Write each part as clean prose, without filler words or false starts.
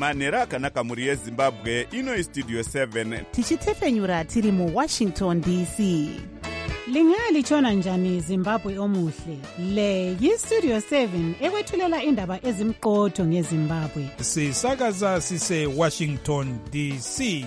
manhero akanaka mhuri yezimbabwe. Ino istudio 7 tichitefenyura tiri muwashington dc. Lingalitshona njani Zimbabwe omuhle? Le yistudio 7 ekwethulela indaba ezimqotho ngeZimbabwe. Sisakaza sise Washington DC.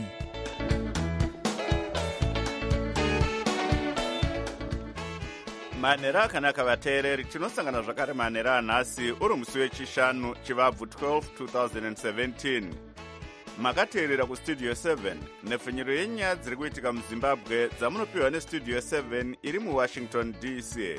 manhero akanaka vateereri. Tinosangana zvakare manhero anhasi uri musi wechishanu chivabvu 12 2017. Makateerera kustudio 7 nepfenyuro yenyaya dziri kuitika muzimbabwe dzamunopiwa nestudio 7 iri muwashington dc.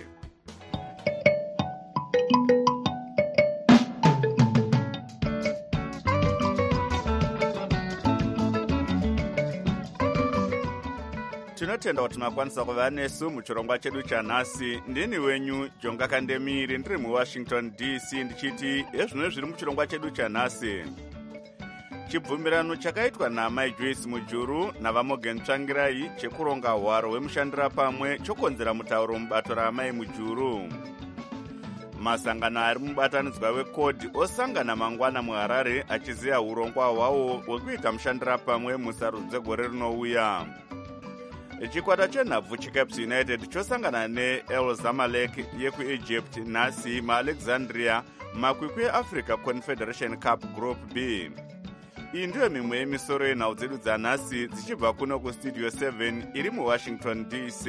Tinotenda kuti makwanisa kuva nesu muchirongwa chedu chanhasi. Ndini wenyu Jonga Kandemiri ndiri muwashington dc ndichiti ezvino zviri muchirongwa chedu chanhasi. Chibvumirano chakaitwa naMai Joyce Mujuru navaMorgan Tsvangirai chekuronga hwaro hwemushandira pamwe chokonzera mutauro mubato raMai Mujuru. Masangano ari mubatanidzwa wekodhi osangana mangwana muHarare achiziya urongwa hwawo hwekuita mushandira pamwe musarudzo dzegore rinouya. Chikwata chenhabvu cheCaps United chosangana neEl Zamalek yekuEgypt nhasi muAlexandria makwikwi eAfrica Confederation Cup Group B. Iyi ndiyo mimwe yemisoro yenhau dzedu dzanhasi dzichibva kuno kustudio 7 iri muwashington dc.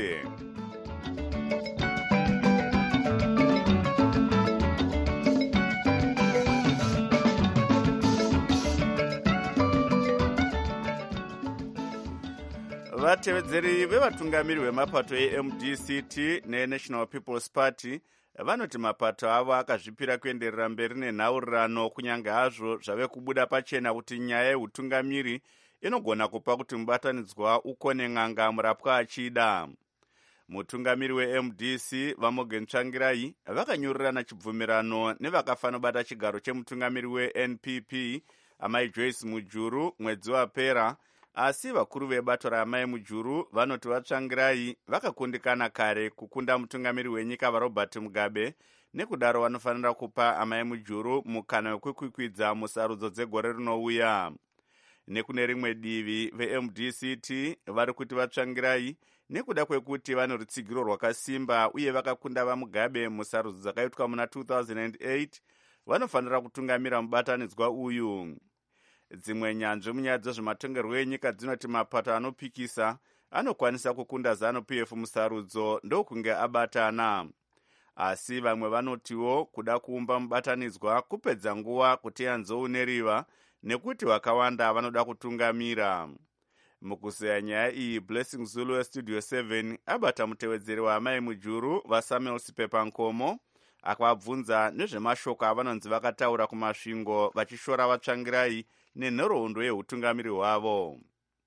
Vatevedzeri vevatungamiri vemapato eMDCT neNational People's Party vanoti mapato avo akazvipira kuenderera mberi nenhaurirano kunyange hazvo zvave kubuda pachena kuti nyaya yeutungamiri inogona kupa kuti mubatanidzwa ukone n'anga murapwa achida. Mutungamiri weMDC vaMorgan Tsvangirai vakanyorerana chibvumirano nevakafanobata chigaro chemutungamiri weNPP Amai Joyce Mujuru mwedzi wapera, asi vakuru vebato raMai Mujuru vanoti vaTsvangirai vakakundikana kare kukunda mutungamiri wenyika vaRobert Mugabe, nekudaro vanofanira kupa Amai Mujuru mukana wekukwikwidza musarudzo dzegore rinouya. Nekune rimwe divi veMDCT vari kuti vaTsvangirai nekuda kwekuti vane rutsigiro rwakasimba uye vakakunda vaMugabe musarudzo dzakaitwa muna 2008 vanofanira kutungamira mubatanidzwa uyu. Dzimwe nyanzvi munyaya dzezvematongerwo enyika dzinoti mapato anopikisa anokwanisa kukunda ZANU-PF musarudzo ndokunge abatana. Asi vamwe vanotiwo kuda kuumba mubatanidzwa kupedza nguva kuti yanzou neriva nekuti vakawanda vanoda kutungamira. Mukuseya nyaya iyi, Blessing Zulu westudio 7 abata mutevedzeri waMai Mujuru vaSamuel Sipepa Nkomo akavabvunza nezvemashoko avanonzi vakataura kumasvingo vachishora vaTsvangirai nenhoroondo yeutungamiri hwavo.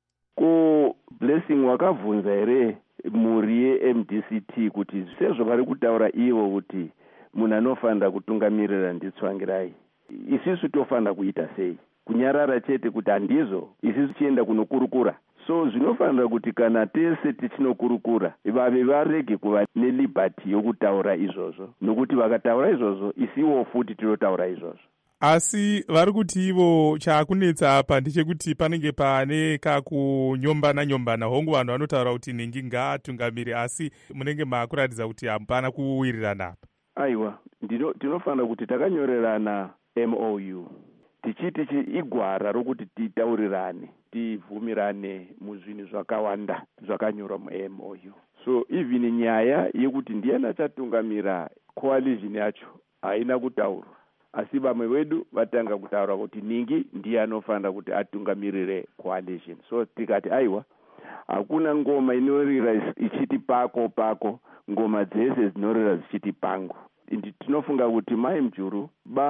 Ko Blessing wakabvunza here mhuri yeMDCT kuti sezvo vari kutaura ivo kuti munhu anofanira kutungamirira ndiTsvangirai, isisu tofanira kuita sei? Kunyarara chete kuti handizvo isisu tienda kunokurukura? So zvinofanira kuti kana tese tichinokurukura vave varege kuva nelibhati yokutaura izvozvo, nokuti vakataura izvozvo isiwo futi tinotaura izvozvo. Asi vari kuti ivo chaakunetsa apa ndechekuti panenge pane kakunyombana hongu vanhu vanotaura kuti ningi ngaatungamiri, asi munenge maakuratidza kuti hapana kuwirirana apa. Aiwa, tinofanira kuti takanyorerana MOU tichiti igwara rokuti titaurirane, tibvumirane muzvinhu zvakawanda zvakanyorwa muMOU. So even nyaya yekuti ndiani achatungamira coalition yacho haina kutaurwa, asi vamwe vedu vatanga kutaura kuti ningi ndiye anofanira kuti atungamirire coalition. So tikati aiwa, hakuna ngoma inorira ichiti pako, ngoma dzese dzinorira zichiti pangu. Tinofunga kuti Mai Mujuru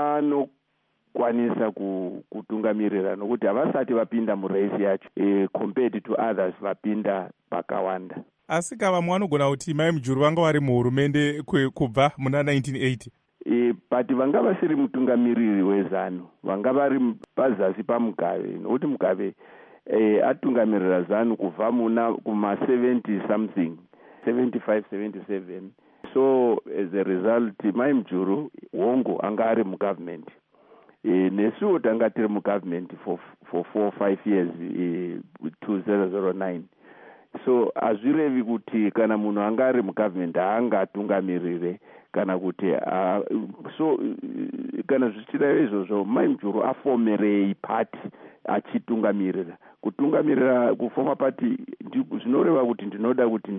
vanokwanisa kutungamirira nokuti havasati vapinda murace yacho compared to others vapinda pakawanda. Asi kavamwe vanogona kuti Mai Mujuru vanga vari muhurumende kubva muna 1980. But vanga vasiri mutungamiriri wezanu, vanga vari pazasi paMugabe, nokuti Mugabe atungamirira ZANU kubva muna kuma 70 something, 75, 77. So as a result Mai Mujuru hongo anga ari mugovernment. nesuwo tanga tiri mugovernment for 4-5 years to 009. So hazvirevi kuti kana munhu anga ari mugovernment haanga atungamirire kana kuti so kana zvichida izvozvo Mai Mujuru afomerei party achitungamirira. Kutungamirira kufoma party zvinoreva kuti ndinoda kuti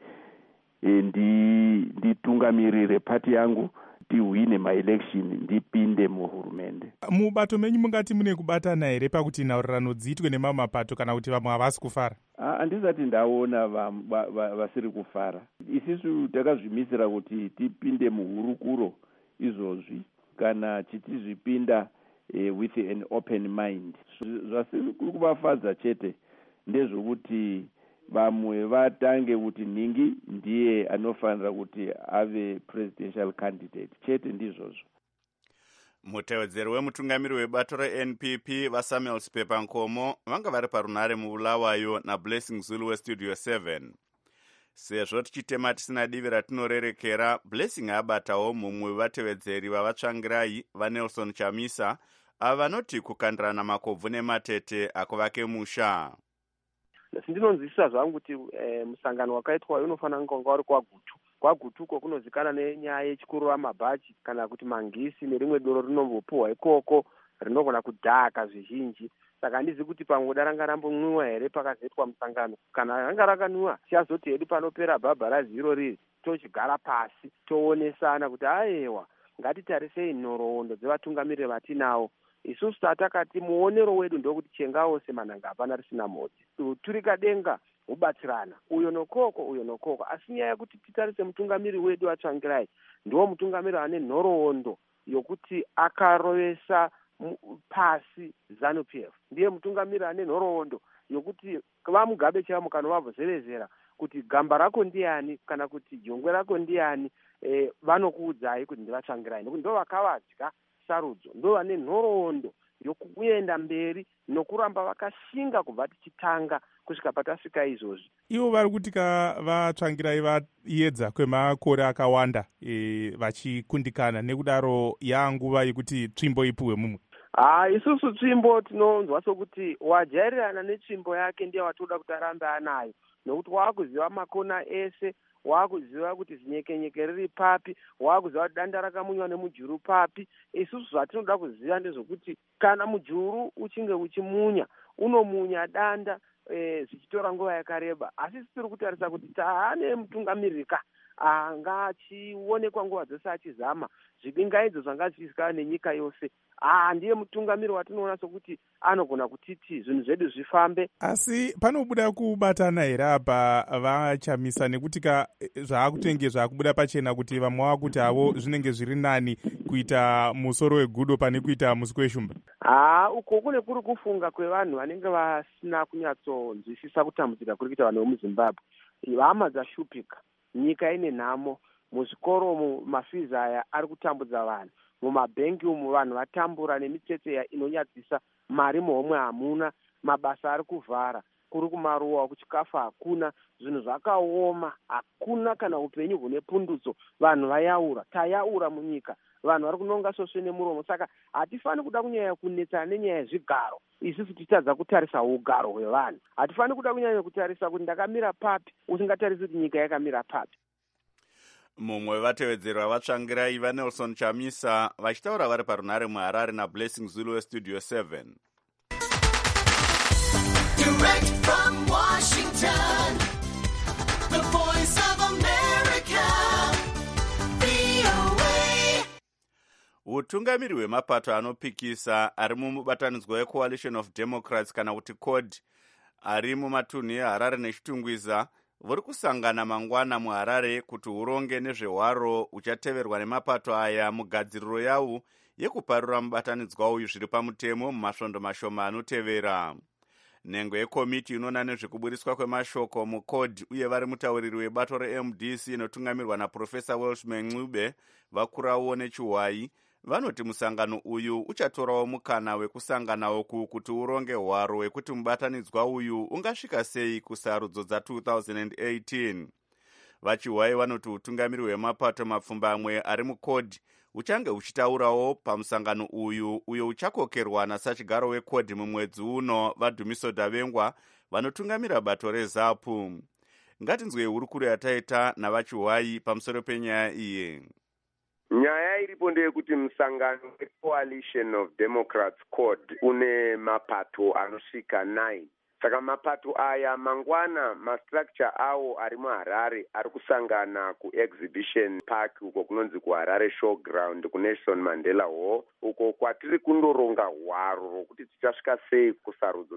nditungamirire party yangu tiwine maelection ndipinde muhurumende. Mubato menyu mungati mune kubatana here pakuti nhaurirano dziitwe nemamwe mapato kana kuti vamwe havasi kufara? Handisati ndaona vasiri kufara. Isisu takazvimisira kuti tipinde muhurukuro izvozvi kana tichizvipinda with an open mind. Zvasiri kuvafadza chete ndezvokuti vamwe vatange kuti ningi ndiye anofanira kuti ave presidential candidate chete ndizvozvo. Mutevedzeri wemutungamiri webato reNPP vaSamuel Sipepa Nkomo vanga vari parunare muBulawayo naBlessing Zulu weStudio 7. Sezvo tichitema tisina divi ratinorerekera, Blessing abatawo mumwe wevatevedzeri vavatsvangirai vaNelson Chamisa ava vanoti kukandirana makobvu nematete akuvake musha. Sindinonzwisisa zvangu kuti musangano wakaitwa unofanira kunge uri kwagutuko kunozikana nenyaya yechikuru amabhachi kana kuti mangisi nerimwe doro rinombopuhwa ikoko rinogona kudhaka zvizhinji. Saka handizi kuti pamwe daranga rambomwiwa here pakazoitwa musangano. Kana ranga rakanwiwa tichazoti hedu panopera bhabha raziro riri tochigara pasi toonesana kuti ayewa ngatitarisei nhoroondo dzevatungamiriri vatinawo. Isusu tatakati muonero wedu ndokuti chenga wose manhanga hapana risina mhodzi. Turika denga hubatsirana uyo nokoko asi nyaya yekuti titarise mutungamiri wedu atsvangirai ndiwo mutungamiri ane nhoroondo yokuti akarovesa pasi ZANU-PF. Ndiye mutungamiri ane nhoroondo yokuti vamugabe chavo kana vavhozevezera kuti gamba rako ndiani kana kuti jongwe rako ndiani, vanokuudzai kuti ndivatsvangirai nekuti ndo vakavadya sarudzo, ndo vane nhoroondo yokuenda mberi nokuramba vakashinga kubva tichitanga kusvika patasvika izvozvi. Ivo vari kuti vatsvangirai vaedza kwemakore akawanda vachikundikana, nekudaro yanguva yekuti tsvimbo ipuhwe mumwe. Isusu tsvimbo tinonzwa sokuti wajairirana netsvimbo yake ndiye watoda kuti arambe anayo, nokuti waakuziva makona ese, waakuziva kuti zinyekenyeke riri papi, waakuziva kuti danda rakamunywa nemujuru papi. Isusu zvatinoda kuziva ndezvokuti kana mujuru uchinge uchimunya, unomunya danda zvichitora nguva yakareba, asi tiri kutarisa kuti taane mutungamirika anga achionekwa nguva dzose achizama zvibingaidzo zvanga zvichizikanwa nenyika yose. Ndiye mutungamiri watinoona sokuti anogona kutiti zvinhu zvedu zvifambe. Asi panobuda kubatana here apa vaChamisa, nekuti zvaakutenge zvaakubuda pachena kuti vamwe vakuti havo zvinenge zviri nani kuita musoro wegudo pane kuita musi weshumba. Uko kune kuri kufunga kwevanhu vanenge vasina kunyatsonzwisisa kutambudzika kuri kuita vanhu vemuZimbabwe. Hama dzashupika, nyika ine nhamo, muzvikoro mafizi aya ari kutambudza vanhu, mumabhengi umu vanhu vatambura nemitsetse inonyadzisa, mari muhomwe hamuna, mabasa ari kuvhara, kuri kumaruwa kuchikafu hakuna, zvinhu zvakaoma, hakuna kana upenyu hune pundutso, vanhu vayaura, tayaura munyika, vanhu vari kunonga sosve nemuromo. Saka hatifani kuda kunyanya kunetsana nenyaya yezvigaro, isusu tichitadza kutarisa ugaro hwevanhu. Hatifani kuda kunyanya kutarisa kuti ndakamira papi usingatarisi kuti nyika yakamira papi. Mumwe wevatevedzeri vavatsvangirai vaNelson Chamisa vachitaura vari parunare muHarare naBlessing Zulu weStudio 7. Direct from Washington, the voice of America, VOA. Utungamiri hwemapato anopikisa ari mumubatanidzwa weCoalition of Democrats kana kuti CORD ari mumatunhu eHarare neChitungwiza vuri kusangana mangwana muHarare kuti huronge nezvehwaro uchateverwa nemapato aya mugadziriro yawo yekuparura mubatanidzwa uyu zviri pamutemo mumasvondo mashoma anotevera. Nhengo yekomiti inoona nezvekuburiswa kwemashoko muCORD uye vari mutauriri webato reMDC inotungamirwa naProfesa Welshman Ncube vakurawo nechiwai vanoti musangano uyu uchatorawo mukana wekusangana uku kuti uronge hwaro wekuti mubatanidzwa uyu ungasvika sei kusarudzo dza2018. Vachiwai vanoti utungamiri hwemapato mapfumbamwe ari mukodhi uchange uchitaurawo pamusangano uyu uyo uchakokerwa nasachigaro wekodhi mumwedzi uno vaDhumiso Davengwa vanotungamira bato reZAPU. Ngatinzwei hurukuro yataita navachiwai pamusoro penyaya iyi. Nyaya iripo ndeyekuti musangano weCoalition of Democrats CODE une mapato anosvika 9. Saka mapato aya mangwana mastructure awo ari muHarare ari kusangana kuExhibition Park uko kunonzi kuHarare Showground kuNelson Mandela Hall uko kwatiri kundoronga hwaro rokuti tichasvika sei kusarudzo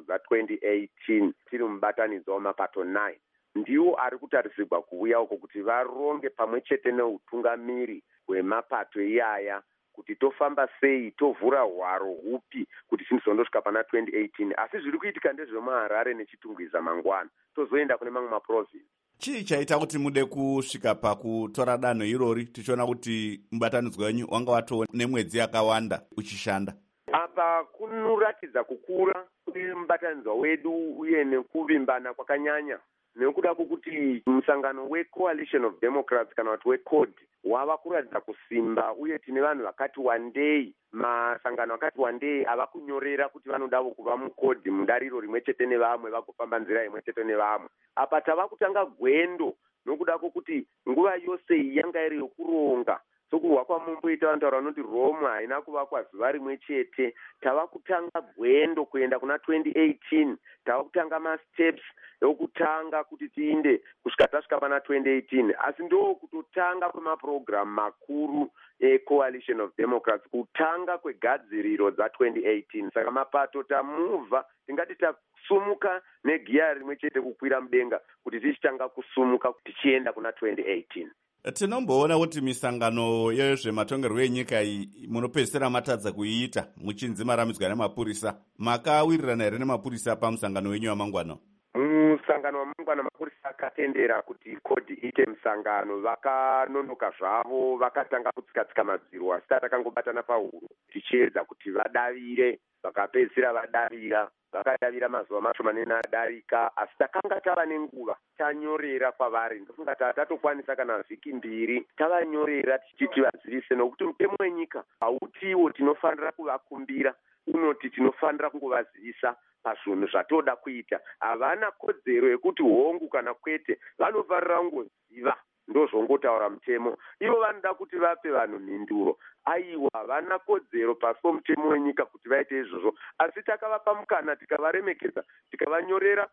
dza2018 tiri mubatanidzo wamapato 9. Ndiwo ari kutarisirwa kuuya uko kuti varonge pamwe chete neutungamiri hwemapato iyaya kuti tofamba sei, tovhura hwaro hupi kuti tizondosvika pana 2018. Asi zviri kuitika ndezvemuHarare nechitungwiza mangwana, tozoenda kune mamwe maprovinsi. Chii chaita kuti mude kusvika pakutora danho irori tichiona kuti mubatanidzwa wenyu wanga watova nemwedzi yakawanda uchishanda? Apa kunoratidza kukura kwemubatanidzwa wedu uye nekuvimbana kwakanyanya nekuda kwokuti musangano weCoalition of Democrats kana kuti weCODE wava kuratidza kusimba uye tine vanhu vakati wandei, masangano akati wandei ava kunyorera kuti vanodavo kuva muCODE mudariro rimwe chete nevamwe vagofamba nzira imwe chete nevamwe. Apa tava kutanga gwendo nokuda kwokuti nguva yose iyi yanga iri yokuronga. Sokurwa kwamumboita vanhu taura vanoti Rome haina kuvakwa zuva rimwe chete. Tava kutanga gwendo kuenda kuna 2018. Tava kutanga masteps ekutanga kuti tiinde kusvika tasvika pana 2018. Asi ndo kutotanga kwemaprogramu makuru eCoalition of Democrats, kutanga kwegadziriro dza2018. Saka mapato tamuvha, tingati tasumuka negiya rimwe chete kukwira mudenga kuti tichitanga kusumuka tichienda kuna 2018. Tinomboona kuti misangano yezvematongerwo enyika iyi munopedzisira matadza kuiita muchinzi maramidzwa nemapurisa. Makawirirana here nemapurisa pamusangano wenyu wamangwana? Musangano wamangwana mapurisa akatendera kuti CODE iite musangano, vakanonoka zvavo, vakatanga kutsika madziro, asi takangobatana pahuro tichiedza kuti vadavire, vakapedzisira vadavira, vakadavira mazuva mashomanene adarika, asi takanga tava nenguva tanyorera kwavari. Ndofunga tatokwanisa kana vhiki 2 tavanyorera tichiti vadzivise, nokuti mutemo wenyika hautiwo tinofanira kuvakumbira, unoti tinofanira kungovazivisa pazvinhu zvatoda kuita. Havana kodzero yekuti hongu kana kwete, vanofanira kungoziva, ndozvongotaura mutemo. Ivo vanoda kuti vape vanhu mhinduro. Aiwa, havana kodzero pasi pomutemo wenyika kuti vaite izvozvo, asi takavapa mukana, tikavaremekedza, tikavanyorera.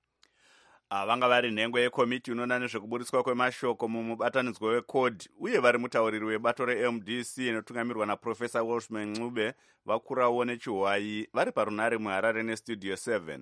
Vanga vari nhengo yekomiti inoona nezvekuburiswa kwemashoko mumubatanidzwa weCODE uye vari mutauriri webato reMDC inotungamirwa naProfesa Welshman Ncube vakurawo nechiwai vari parunare muHarare neStudio 7.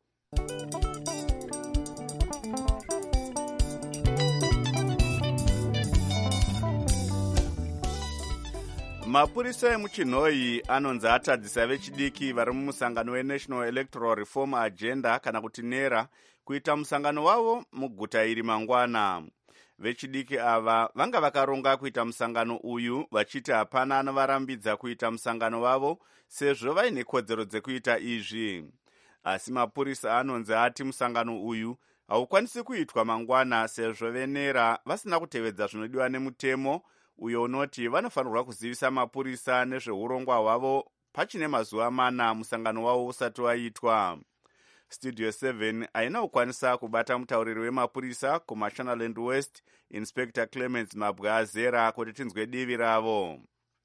Mapurisa emuchinhoi anonzi atadzisa vechidiki vari mumusangano weNational Electoral Reform Agenda kana kuti NERA kuita musangano wavo muguta iri mangwana. Vechidiki ava vanga vakaronga kuita musangano uyu vachiti hapana anovarambidza kuita musangano wavo sezvo vaine kodzero dzekuita izvi. Asi mapurisa anonzi ati musangano uyu haukwanisi kuitwa mangwana sezvo venera vasina kutevedza zvinodiwa nemutemo uyo unoti vanofanirwa kuzivisa mapurisa nezveurongwa hwavo pachine mazuva 4 musangano wavo usati waitwa. Studio 7 haina kukwanisa kubata mutauriri wemapurisa kuMashonaland West, Inspector Clemens Mabwazera, kuti tinzwe divi ravo.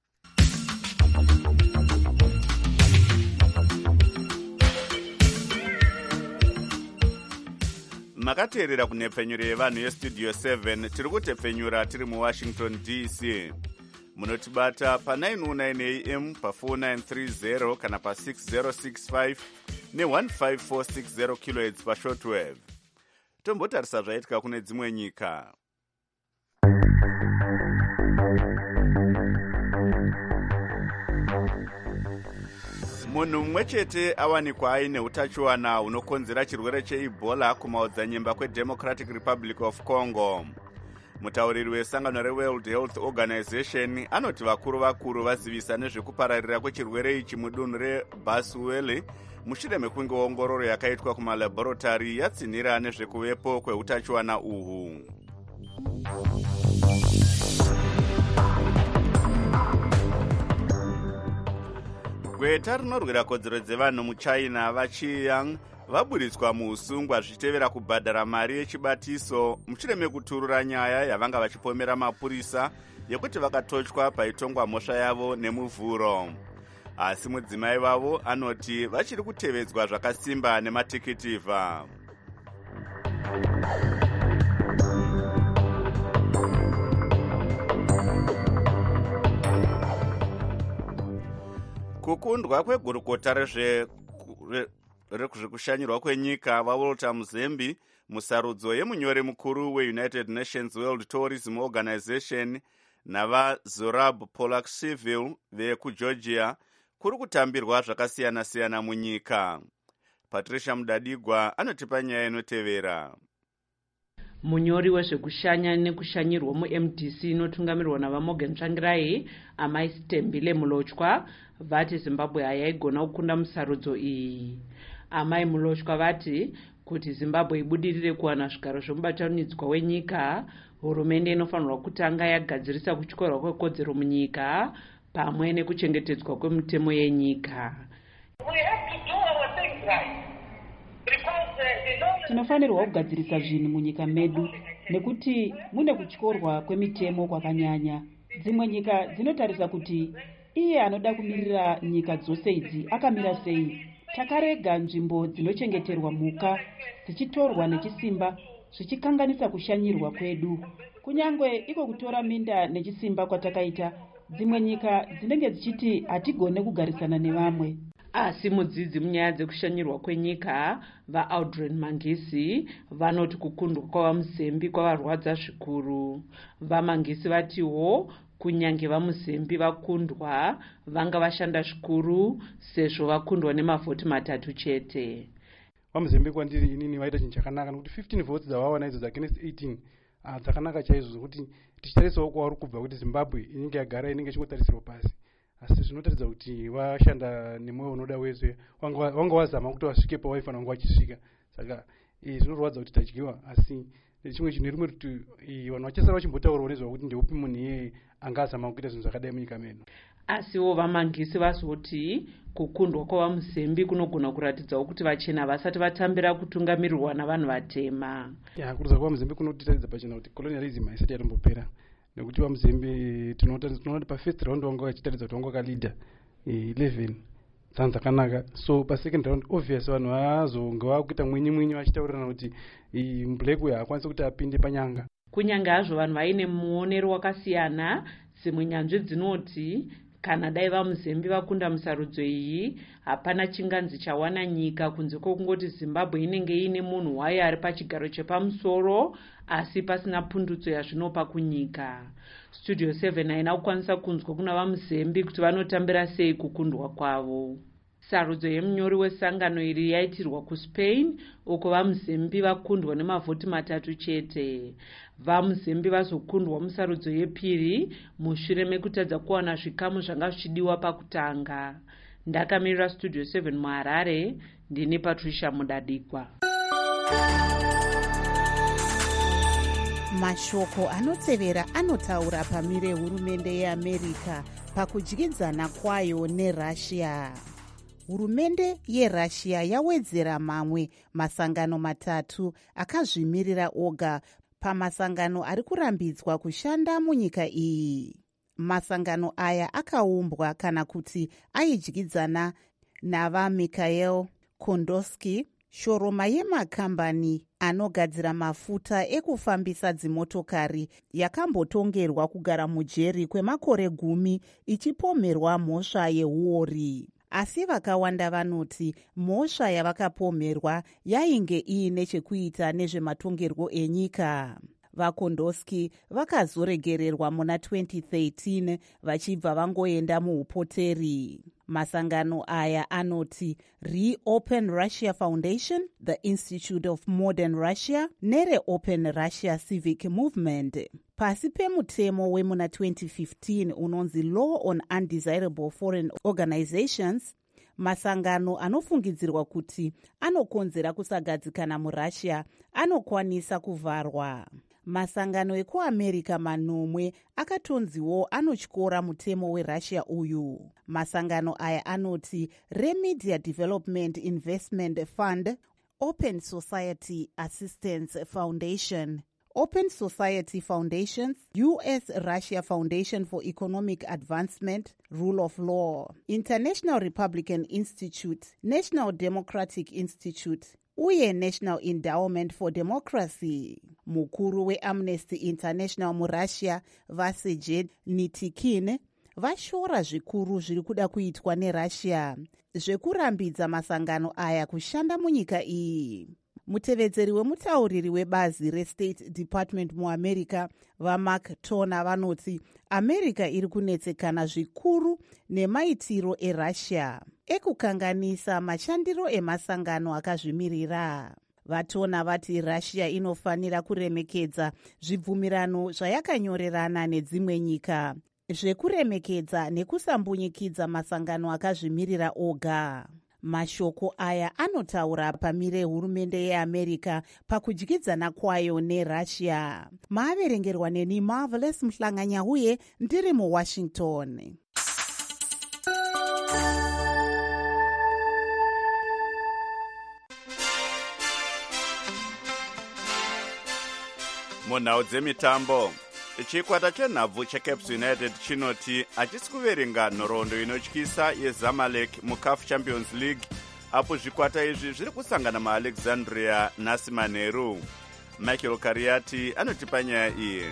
Makateerera kunhepfenyuro yevanhu yeStudio 7, tiri kutepfenyura tiri muWashington DC. Munotibata pa909 AM pa4930 kana pa6065 ne15460 kHz pashortwave. Tombotarisa zvaitika kune dzimwe nyika. Munhu mumwe chete awanikwa aine utachiwana hunokonzera chirwere cheEbola kumaodzanyemba kweDemocratic Republic of Congo. Mutauriri wesangano reWorld Health Organization anoti vakuru vazivisa nezvekupararira kwechirwere ichi mudunhu reBaswele mushure mekunge ongororo yakaitwa kumalabhorotari yatsinhira nezvekuvepo kweutachiwana uhu. gweta rinorwira kodzero dzevanhu muchina vaChiyang vaburitswa muusungwa zvichitevera kubhadhara mari yechibatiso mushure mekuturura nyaya yavanga vachipomera mapurisa yekuti vakatochwa paitongwa mhosva yavo nemuvhuro. Asi mudzimai vavo anoti vachiri kutevedzwa zvakasimba nematikitivha. Kukundwa kwegurukota rezvekushanyirwa kwenyika vaWalter Muzembi musarudzo yemunyori mukuru weUnited Nations World Tourism Organization navaZorab Polakshvili vekuGeorgia kuri kutambirwa zvakasiyana-siyana munyika. Patricia Mudadigwa anotipa nyaya inotevera. Munyori wezvekushanya nekushanyirwa muMDC inotungamirwa navaMorgan Tsvangirai, Amai Stembile Mulochwa vati Zimbabwe hayaigona kukunda musarudzo iyi. Amai Mulochwa vati kuti Zimbabwe ibudirire kuwana zvigaro zvomubatanidzwa wenyika, hurumende inofanirwa kutanga yagadzirisa kutyorwa kwekodzero munyika pamwe nekuchengetedzwa kwemutemo yenyika. Tinofanirwa kugadzirisa zvinhu munyika medu nekuti mune kutyorwa kwemitemo kwakanyanya. Dzimwe nyika dzinotarisa kuti iye anoda kumirira nyika dzose idzi akamira sei. Takarega nzvimbo dzinochengeterwa mhuka dzichitorwa nechisimba zvichikanganisa kushanyirwa kwedu. Kunyangwe iko kutora minda nechisimba kwatakaita, dzimwe nyika dzinenge dzichiti hatigone kugarisana nevamwe. Asi mudzidzi munyaya dzekushanyirwa kwenyika vaAudren Mangisi vanoti kukundwa kwavaMuzembi kwavarwadza zvikuru. VaMangisi vatiwo kunyange vaMuzembi vakundwa vanga vashanda zvikuru sezvo vakundwa nemavhoti 3 chete. VaMuzembi kwandiri inini vaita chinhu chakanaka nokuti 15 votes dzavawana idzo against 18 dzakanaka chaizvo zvokuti tichitarisawo kwavari kubva kuti Zimbabwe inenge yagara inenge ichikotarisirwa pasi. Asi zvinotaridza kuti vashanda nemwoyo unoda wese, wanga wazama kuti vasvike pavaifanira kunge vachisvika. Saka zvinorwadza kuti tadyiwa, asi chimwe chinhu rimwe kuti vanhu vachasara vachimbotaurawo nezva kuti ndeupi munhu iye anga azama kuita zvinhu zvakadai munyika medu. Asiwo vaMangisi vazoti kukundwa kwavaMuzembi kunogona kuratidzawo kuti vachena vasati vatambira kutungamirirwa navanhu vatema. Kuruza kwavaMuzembi kunotitaridza pachena kuti colonialism haisati yatombopera. Nekuti vaMuzembi tinoona kuti pafirst round wanga vachitaridza kuti wanga wakalida 11 dzanzi dzakanaka. So pasecond round obvious vanhu vazonge vakuita mwinyi vachitaurirana kuti black uyu haakwanisi kuti apinde panyanga. Kunyange hazvo vanhu vaine muonero wakasiyana, dzimwe nyanzvi dzinoti kana dai vaMuzembi vakunda musarudzo iyi hapana chinganzi chawana nyika kunze kwokungoti Zimbabwe inenge ine munhu wayo ari pachigaro chepamusoro asi pasina pundutso yazvinopa kunyika. Studio 7 haina kukwanisa kunzwa kuna vaMuzembi kuti vanotambira sei kukundwa kwavo. Sarudzo yemunyori wesangano iri yaitirwa kuSpain uko vaMuzembi vakundwa nemavhoti 3 chete. VaMuzembi vazokundwa musarudzo yepiri mushure mekutadza kuwana zvikamu zvanga zvichidiwa pakutanga. Ndakamirira Studio 7 muHarare, ndini Patricia Mudadigwa. Mashoko anotevera anotaura pamire hurumende yeAmerica pakudyidzana kwayo neRussia. Hurumende yeRussia yawedzera mamwe masangano 3 akazvimirira oga pamasangano ari kurambidzwa kushanda munyika iyi. Masangano aya akaumbwa kana kuti aidyidzana navaMikhail Kondosky, shoroma yemakambani anogadzira mafuta ekufambisa dzimotokari yakambotongerwa kugara mujeri kwemakore 10 ichipomerwa mhosva yeuori. Asi vakawanda vanoti mhosva yavakapomerwa yainge iine chekuita nezvematongerwo enyika. VaKondosky vakazoregererwa muna 2013 vachibva vangoenda muupoteri. Masangano aya anoti Reopen Russia Foundation, the Institute of Modern Russia neReopen Russia Civic Movement. Pasi pemutemo wemuna 2015 unonzi Law on Undesirable Foreign Organizations, masangano anofungidzirwa kuti anokonzera kusagadzikana muRussia anokwanisa kuvharwa. Masangano ekuamerica manomwe akatonziwo anotyora mutemo werussia uyu. Masangano aya anoti remedia development investment fund, open society assistance foundation, Open Society Foundations, US-Russia Foundation for Economic Advancement, Rule of Law, International Republican Institute, National Democratic Institute, uye National Endowment for Democracy. Mukuru weAmnesty International muRussia, Vaseje Nitikin, vashora zvikuru zviri kuda kuitwa neRussia zvekurambidza masangano aya kushanda munyika iyi. Mutevedzeri wemutauriri webazi reState Department muAmerica vaMark Toner vanoti America iri kunetsekana zvikuru nemaitiro eRussia ekukanganisa mashandiro emasangano akazvimirira. Vatona vati Russia inofanira kuremekedza zvibvumirano zvayakanyorerana nedzimwe nyika, zvekuremekedza nekusambunyikidza masangano akazvimirira oga. Mashoko aya anotaura pamire hurumende yeAmerica pakudyidzana kwayo neRussia. Maaverengerwa neni Marvelous Mhlanganya uye ndiri muWashington. Munhau dzemitambo, chikwata chenhabvu cheCaps United chinoti hachisi kuverenga nhoroondo inotyisa yeZamalek muCAF Champions League, apo zvikwata izvi zviri kusangana maAlexandria naSimaneru. Michael Kariati anotipa nyaya iyi.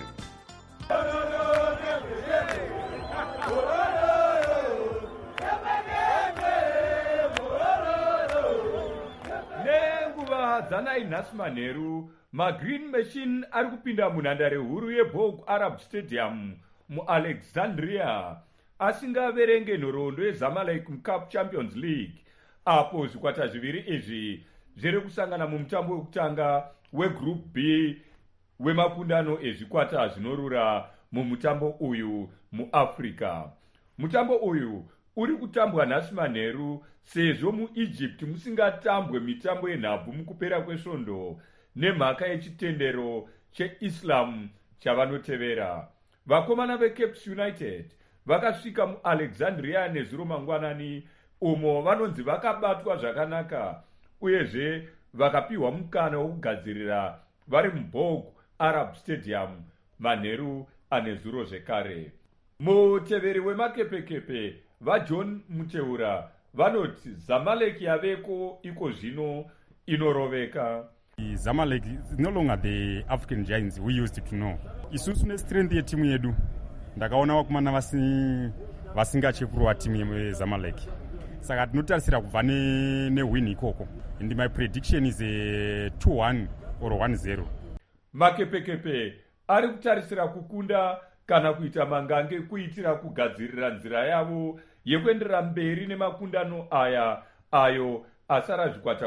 Nenguva dzanai naSimaneru, maGreen Machine ari kupinda munhandare huru yeBourg Arab Stadium muAlexandria asingaverenge nhoroondo yeZamalek muCAF Champions League, apo zvikwata zviviri izvi zviri kusangana mumutambo wekutanga weGroup B wemakundano ezvikwata zvinorura mumutambo uyu muAfrica. Mutambo uyu uri kutambwa nhasi manheru sezvo muEgypt musingatambwe mitambo yenhabvu mukupera kwesvondo nemhaka yechitendero cheIslam chavanotevera. Vakomana veCaps United vakasvika muAlexandria nezuro mangwanani, umo vanonzi vakabatwa zvakanaka uyezve vakapiwa mukana wokugadzirira vari muBourg Arab Stadium manheru anezuro zvekare. Muteveri wemakepekepe vaJohn Muteura vanoti Zamalek yaveko iko zvino inoroveka. Zamalek is no longer the African giants we used to know. Isusu nestrength yetimu yedu ndakaona vakomana vasingachekurwa timu yeZamalek, saka tinotarisira kubva newin ikoko, and my prediction is a 2-1 or 1-0. Makepekepe ari kutarisira kukunda kana kuita mangange kuitira kugadzirira nzira yavo yekuenderera mberi nemakundano aya ayo asara zvikwata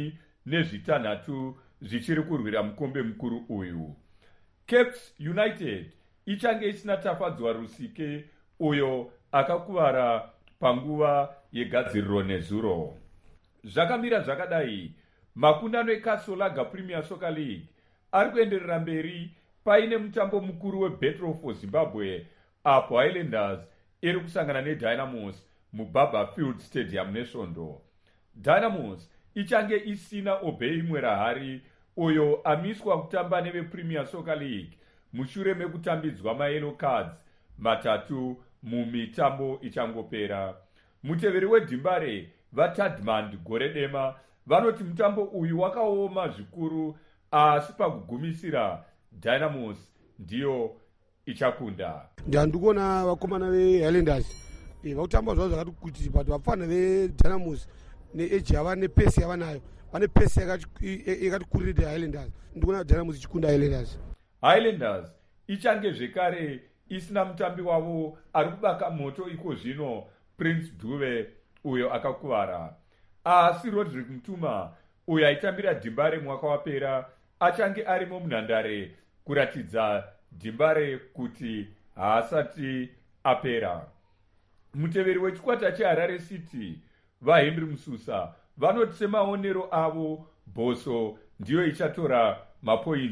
16 zvichiri kurwira mukombe mukuru uyu. Caps United ichange isina tafadzwa Rusike uyo akakuvara panguva yegadziriro nezuro. Zvakamira zvakadai, makundano eKasolaga Premier Soccer League ari kuenderera mberi paine mutambo mukuru weBattle for Zimbabwe apo Highlanders iri kusangana neDynamos muBaba Field Stadium nesvondo. Dynamos ichange isina Obey Mwerahari uyo amiswa kutamba nevePremier Soccer League mushure mekutambidzwa mayellow cards matatu mumitambo ichangopera. Muteveri weDimbare vaTadmand gore dema vanoti mutambo uyu wakaoma zvikuru, asi pakugumisira Dynamos ndiyo ichakunda. Ndandikuona vakomana veHighlanders vakutamba zvavo zvakati kuti but vafana veDynamos needge yava nepesi yavanayo, vane pesi yakati kurira Highlanders. Ndikuona Dynamos ichikunda Highlanders. Highlanders ichange zvekare isina mutambi wavo ari kubaka moto iko zvino, Prince Duve uyo akakuvara, asi Roderick Mtuma uyo aitambira Dimbare mwaka wapera achange arimo munhandare kuratidza Dimbare kuti haasati apera. Muteveri wechikwata cheHarare City vaHenry Mususa vanoti semaonero avo Boso ndiyo ichatora mapoints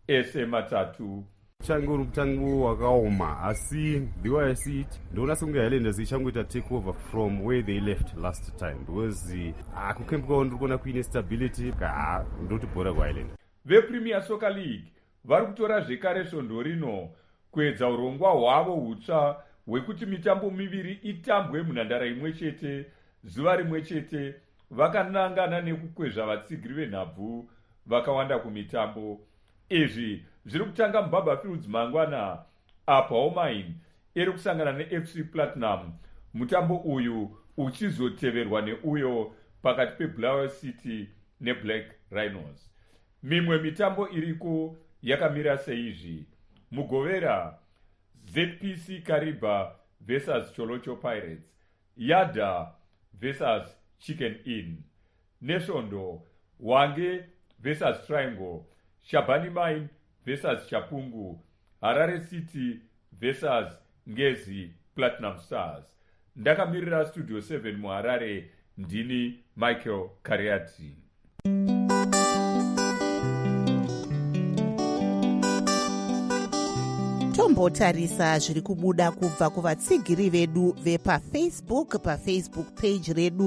ese matatu. Change uri mutambo wakaoma asi the way I see it ndoona sekunge Highlanders ichangoita take over from where they left last time because kukemba kwavo ndiri kuona kuine stability ndoti bhora kuHighlanders. VePremier Soccer League vari kutora zvekare svondo rino kuedza urongwa hwavo hutsva hwekuti mitambo miviri itambwe munhandare imwe chete zuva rimwe chete, vakanangana nekukwezva vatsigiri venhabvu vakawanda kumitambo. Izvi zviri kutanga muBarberfields mangwana apa Omine iri kusangana neFC Platinum, mutambo uyu uchizoteverwa neuyo pakati peBulawayo City neBlack Rhinos. Mimwe mitambo iriko yakamira seizvi: Mugovera ZPC Kariba vs Cholocho Pirates, Yada vs Chicken Inn, Neshondo Wange vs Triangle, Shabani Mine vs Chapungu, Harare City vs Ngezi Platinum Stars. Ndakamirira Studio 7 muHarare, ndini Michael Kariati. tombotarisa zviri kubuda kubva kuvatsigiri vedu vepafacebook page redu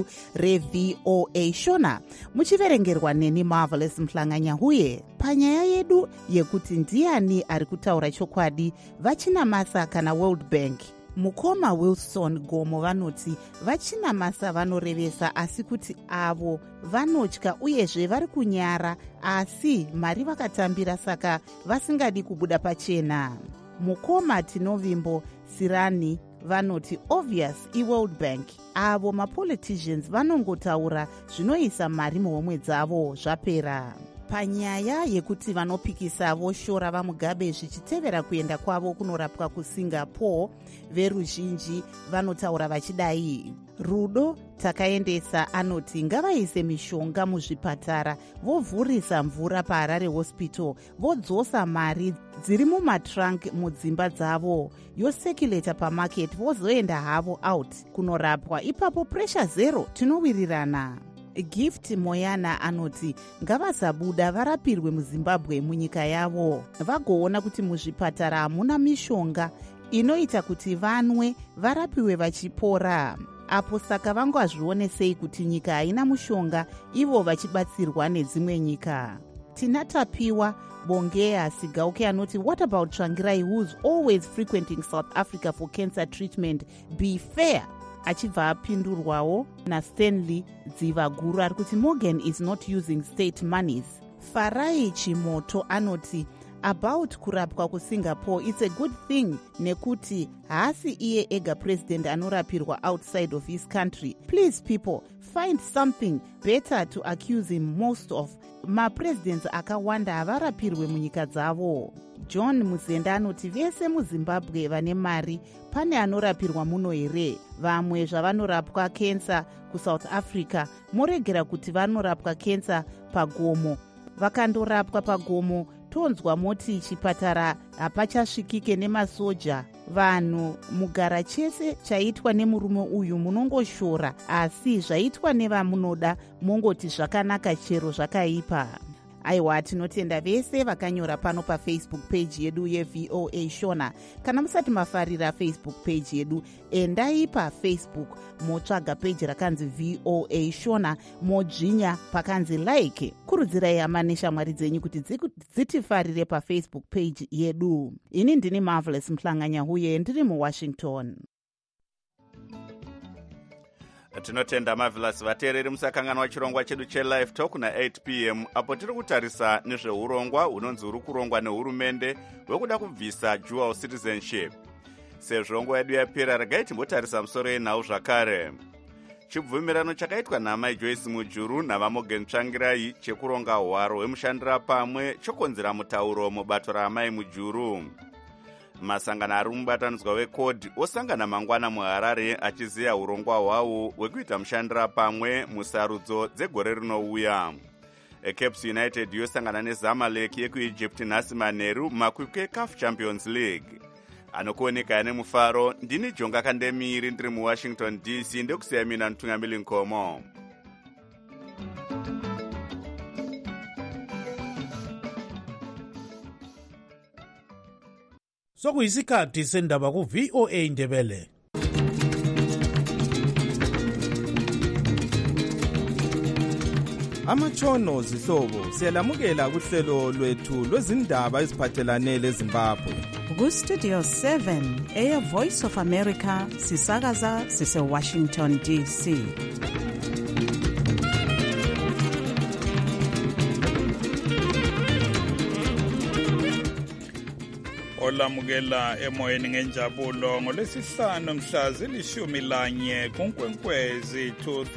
reVOA Shona, muchiverengerwa neni Marvelous Mhlanganyahuye. Panyaya yedu yekuti ndiani ari kutaura chokwadi, vachinamasa kana World Bank. Mukoma Wilson Gomo vanoti vachinamasa vanorevesa, asi kuti avo vanotya uyezve vari kunyara, asi mari vakatambira saka vasingadi kubuda pachena. Mukoma Tinovimbo Sirani vanoti obvious iWorld Bank, avo mapoliticians vanongotaura zvinoisa mari muhomwe dzavo zvapera. Panyaya yekuti vanopikisa voshora vaMugabe zvichitevera kuenda kwavo kunorapwa kuSingapore, veruzhinji vanotaura vachidai. Rudo Takaendesa anoti ngavaise mishonga muzvipatara, vovhurisa mvura paHarare Hospital, vodzosa mari dziri mumatrunk mudzimba dzavo, yosekuleta pamarket, vozoenda havo out kunorapwa, ipapo pressure zero, tinowirirana. Gift Moyana anoti ngavasabuda varapirwe muZimbabwe munyika yavo, vagoona kuti muzvipatara hamuna mishonga inoita kuti vanwe varapiwe vachipora. Apo saka vangazvionesei kuti nyika haina mushonga, ivo vachibatsirwa nedzimwe nyika. Tinatapiwa Bongea Sigauke anoti what about Tsvangirai who's always frequenting South Africa for cancer treatment? Be fair. Achibva apindurwawo naStanley Dzivaguru ari kuti Morgan is not using state monies. Farai Chimoto anoti about kurapwa kuSingapore, it's a good thing nekuti haasi iye ega president anorapirwa outside of his country. Please people, find something better to accuse him. Most of mapresidents akawanda havarapirwe munyika dzavo. John Muzenda anoti vese muZimbabwe vane mari, pane anorapirwa muno here? Vamwe zvavanorapwa kensa kuSouth Africa, moregera kuti vanorapwa kensa pagomo. Vakandorapwa pagomo, tonzwa moti chipatara hapachasvikike nemasoja. Vanhu mugara chese chaitwa nemurume uyu munongoshora, asi zvaitwa nevamunoda mongoti zvakanaka chero zvakaipa. Aiwa, tinotenda vese vakanyora pano paFacebook page yedu yeVOA Shona. Kana musati mafarira Facebook page yedu, endai paFacebook motsvaga page rakanzi VOA Shona, modzvinya pakanzi like. Kurudzirai hama neshamwari dzenyu kuti dzitifarire paFacebook page yedu. Ini ndini Marvelous Mhlanganyahuye, ndiri muWashington. Tinotenda Marvelous. Vateereri musakanganwa chirongwa chedu cheLive Talk na8 p.m. apo tiri kutarisa nezveurongwa hunonzi huri kurongwa nehurumende hwekuda kubvisa dual citizenship. Sezvo nguva yedu yapera, regai timbotarisa musoro yenhau zvakare. Chibvumirano chakaitwa naMai Joyce Mujuru navaMorgan Tsvangirai chekuronga hwaro hwemushandira pamwe chokonzera mutauro mubato raMai Mujuru. Masangano ari mubatanidzwa weCODE osangana mangwana muHarare achiziya urongwa hwawo hwekuita mushandira pamwe musarudzo dzegore rinouya. Caps United yosangana neZamalek yekuEgypt nhasi manheru mumakwikwi eCAF Champions League. Anokuoneka ane mufaro, ndini Jonga Kandemiri ndiri muWashington DC, ndekusiya mina Ntungamili Nkomo. Sokuyisikhathi sendaba ku VOA Ndebele. Amatshono zihlobo siyalamukela kuhlelo lwethu lwezindaba eziphathelane leZimbabwe. Ku-Studio 7 Air Voice of America sisakaza sise-Washington DC. Olamukela emoyeni ngenjabulo ngolesihlanu mhla zili-11 kuNkwenkwezi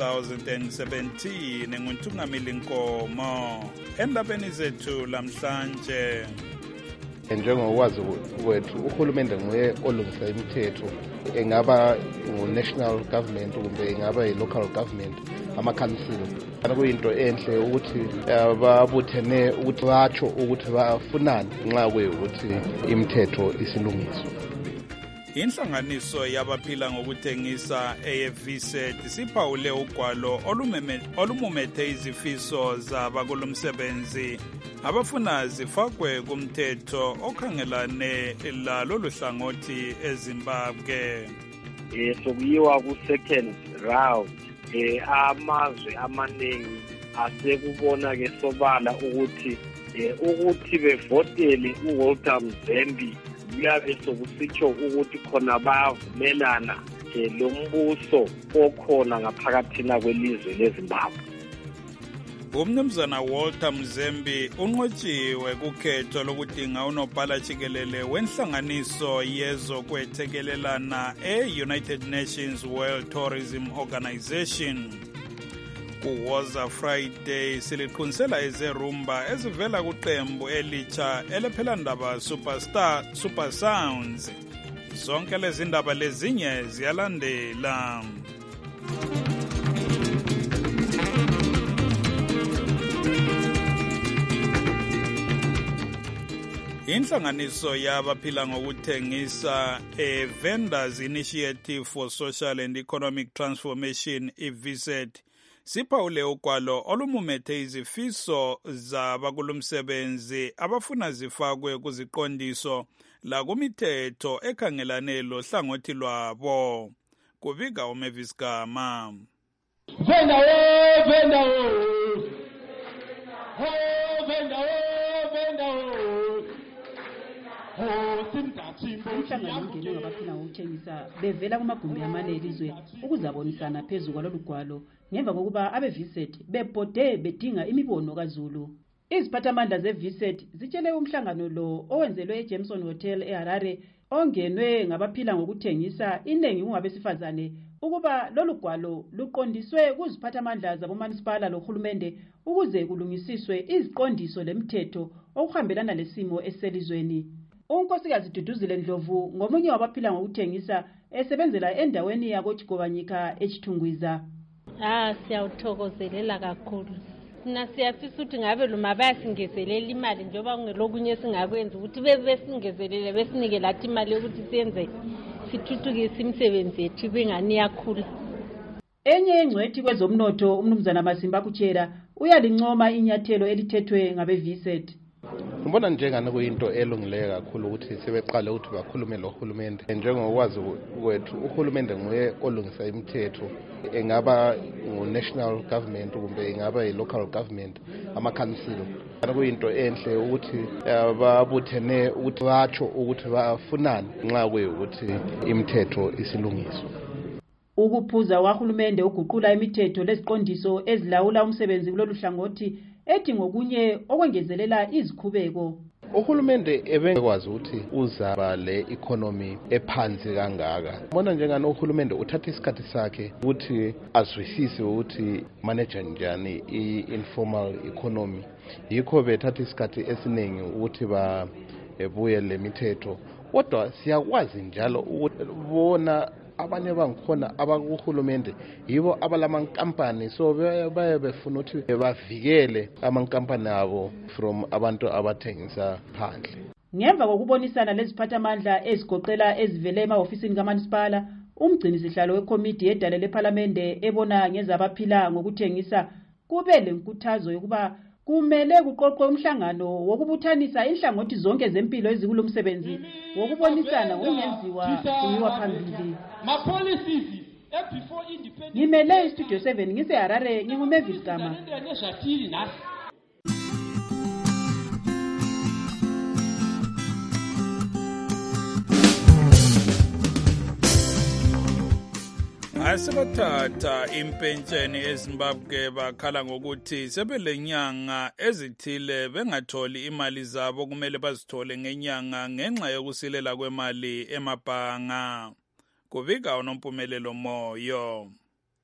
2017 nguNtungamili Nkomo. Endabeni zethu lamhlanje, njengokwazi kwethu uhulumende nguye olungisa imithetho, engaba ngu-national government kumbe engaba yi-local government, ama-council. Kuyinto enhle ukuthi babuthene ukuthi batsho ukuthi bafunani nxa kuyukuthi imithetho isilungiswa. Inhlanganiso yabaphila ngokuthengisa eVSET siphawule ugwalo olumumethe izifiso zabakulomsebenzi abafuna zifakwe kumthetho okhangelane lalolu hlangothi eZimbabwe. Sokuyiwa ku-second round. Amazwe amaningi asekubona ke sobala ukuthi bevotele uWalter Mzembe kuyabe sokusitsho ukuthi khona bayavumelana lo mbuso okhona ngaphakathina kwelizwe leZimbabwe. Umnumzana Walter Mzembe unqotshiwe kukhetho lokudinga unobhala jikelele wenhlanganiso yezokwethekelelana e-United Nations World Tourism Organization. Kuwoza Friday siliqunisela ezerumba ezivela kuqembu elitsha elephelandaba Super Sounds. Zonke lezi ndaba lezinye ziyalandela. Inhlanganiso yabaphila ngokuthengisa Vendors Initiative for Social and Economic Transformation eVSET siphawule ugwalo olumumethe izifiso zabakulomsebenzi abafuna zifakwe kuziqondiso la kumithetho ekhangelane lo hlangothi lwabo. Kubika uMavis Gama. Umhlangano ungenwe ngabaphila ngokuthengisa bevela kumagumbi amane elizwe ukuzabonisana phezu kwalolu gwalo ngemva kokuba abeVSET bebhode bedinga imibono kaZulu. Iziphathamandla zeVSET zitshele umhlangano lo owenzelwe eJameson Hotel eHarare ongenwe ngabaphila ngokuthengisa inengi kungabesifazane ukuba lolu gwalo luqondiswe kuziphathamandla zabomanisipala lohulumende ukuze kulungisiswe iziqondiso lemithetho okuhambelana lesimo eselizweni. Unkosikazi Duduzile Ndlovu ngomunye wabaphila ngokuthengisa esebenzela endaweni yakoJigobanyika eChithungwiza. Siyawuthokozelela kakhulu. Sina siyafisa ukuthi ngabe luma bayasingezelela imali njengoba kungelokunye singakwenza ukuthi besingezelele besinike lathi imali yokuthi siyenze sithuthukise imisebenzi yethu bengani yakhula. Enye engcwethi kwezomnotho umnumzana Masimba Kuchera uyalincoma inyathelo elithethwe ngabeVSET. Ngibona njengani kuyinto elungileyo kakhulu ukuthi sebeqale ukuthi bakhulume lohulumende. Njengokwazi kwethu uhulumende nguye olungisa imithetho, engaba ngu-national government kumbe engaba yi-local government, ama-council. Kuyinto enhle ukuthi babuthene ukuthi batsho ukuthi bafunani nxa kuyukuthi imithetho isilungiswa. Ukuphuza kwahulumende uguqula imithetho leziqondiso ezilawula umsebenzi kulolu hlangothi ethi ngokunye okwengezelela izikhubeko. Uhulumende ebekwazi ukuthi uzaba le economy ephansi kangaka. Bona njengani uhulumende uthatha isikhathi sakhe ukuthi azwisise ukuthi manage njani i-informal economy. Yikho bethatha isikhathi esiningi ukuthi babuye le mithetho. Kodwa siyakwazi njalo ukuthi bona abanye bangikhona abakuhulumende yibo abalamankampani, so baye befuna ukuthi bavikele amankampani abo from abantu abathengisa phandle. Ngemva kokubonisana leziphathamandla ezigoqela ezivele emahofisini kaManisipala, umgcini sihlalo wekomiti yedale lePhalamende ebona ngezabaphila ngokuthengisa kube lenkuthazo yokuba kumele kuqoqwe umhlangano wokubuthanisa inhlangothi zonke zempilo ezikulo msebenzi wokubonisana ngokungenziwa kuyiwa phambili. Ngimele iStudio 7 ngiseHarare, nginguMavis Gama. Asebathatha impentsheni eZimbabwe bakhala ngokuthi sebelenyanga ezithile bengatholi imali zabo kumele bazithole ngenyanga ngenxa yokusilela kwemali emabhanga. Kubika uNompumelelo Moyo.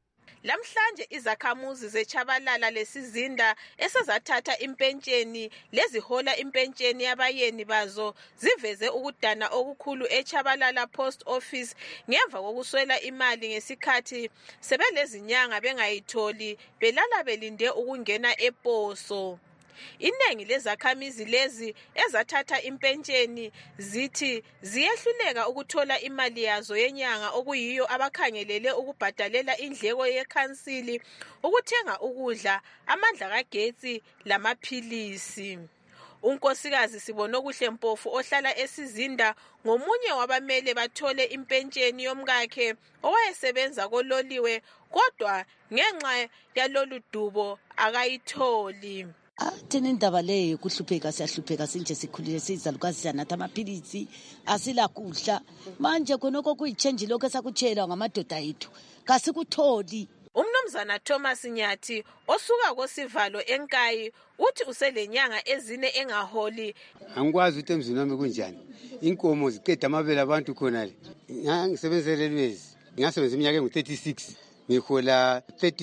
Lamhlanje izakhamuzi zeChabalala lesizinda esezathatha impentsheni lezihola impentsheni yabayeni bazo ziveze ukudana okukhulu eChabalala Post Office ngemva kokuswela imali ngesikhathi sebelezinyanga bengayitholi belala belinde ukungena eposo. Inengi lezakhamizi lezi ezathatha impentsheni zithi ziyehluleka ukuthola imali yazo yenyanga okuyiyo abakhangelele ukubhadalela indleko yekhansili, ukuthenga ukudla, amandla kagetsi lamaphilisi. Unkosikazi Sibonokuhle Mpofu ohlala esizinda ngomunye wabamele bathole impentsheni yomkakhe owayesebenza kololiwe kodwa ngenxa yalolu dubo akayitholi. Thina indaba leyo kuhlupheka siyahlupheka sinje sikhulile sizalukazi siyanatha amaphilisi asila kudla manje khonoko kuyichange lokho esakutshela ngamadoda ethu kasikutholi. Umnumzana Thomas Nyathi osuka kosivalo eNkayi uthi uselenyanga ezine engaholi. Angikwazi ukuthi emzini wami kunjani. Inkomo ziqeda amabele abantu khona le. Ngisebenzelwe lwezi. Ngasebenza iminyaka engu36 ngihola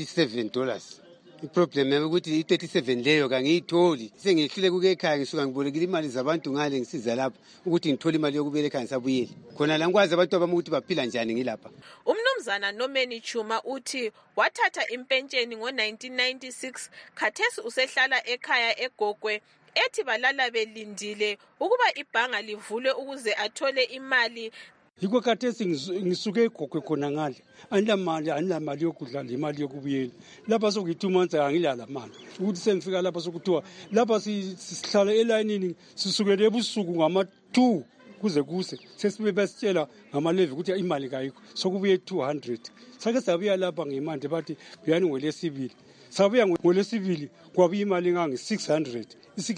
$37. Iproblem yami ukuthi i37 leyo kangiyitholi. Sengihlile kuke ekhaya ngisuka ngibolekile imali zabantu ngale ngisiza lapha ukuthi ngithole imali yokubele ekhaya ngisabuyele. Khona la ngikwazi abantu abami ukuthi baphila njani ngilapha. Umnumzana Nomeni Chuma uthi wathatha impentsheni ngo1996 khathesi usehlala ekhaya eGogwe ethi balala belindile ukuba ibhanga livulwe ukuze athole imali. Yiko khathesi ngisuke eGogwe khona ngale angilamali yokudla lemali yokubuyela lapha sokuyi2 months angilala mali ukuthi sengifika lapha sokuthiwa lapha sihlala elayinini sisukele ebusuku ngama2 kuze kuse sesibe basitshela ngamalevi ukuthi imali kayikho sokubuye 200 sake sabuya lapha ngemande bathi buyani ngolesibili sabuya ngolesibili kwabuya imali ngangi600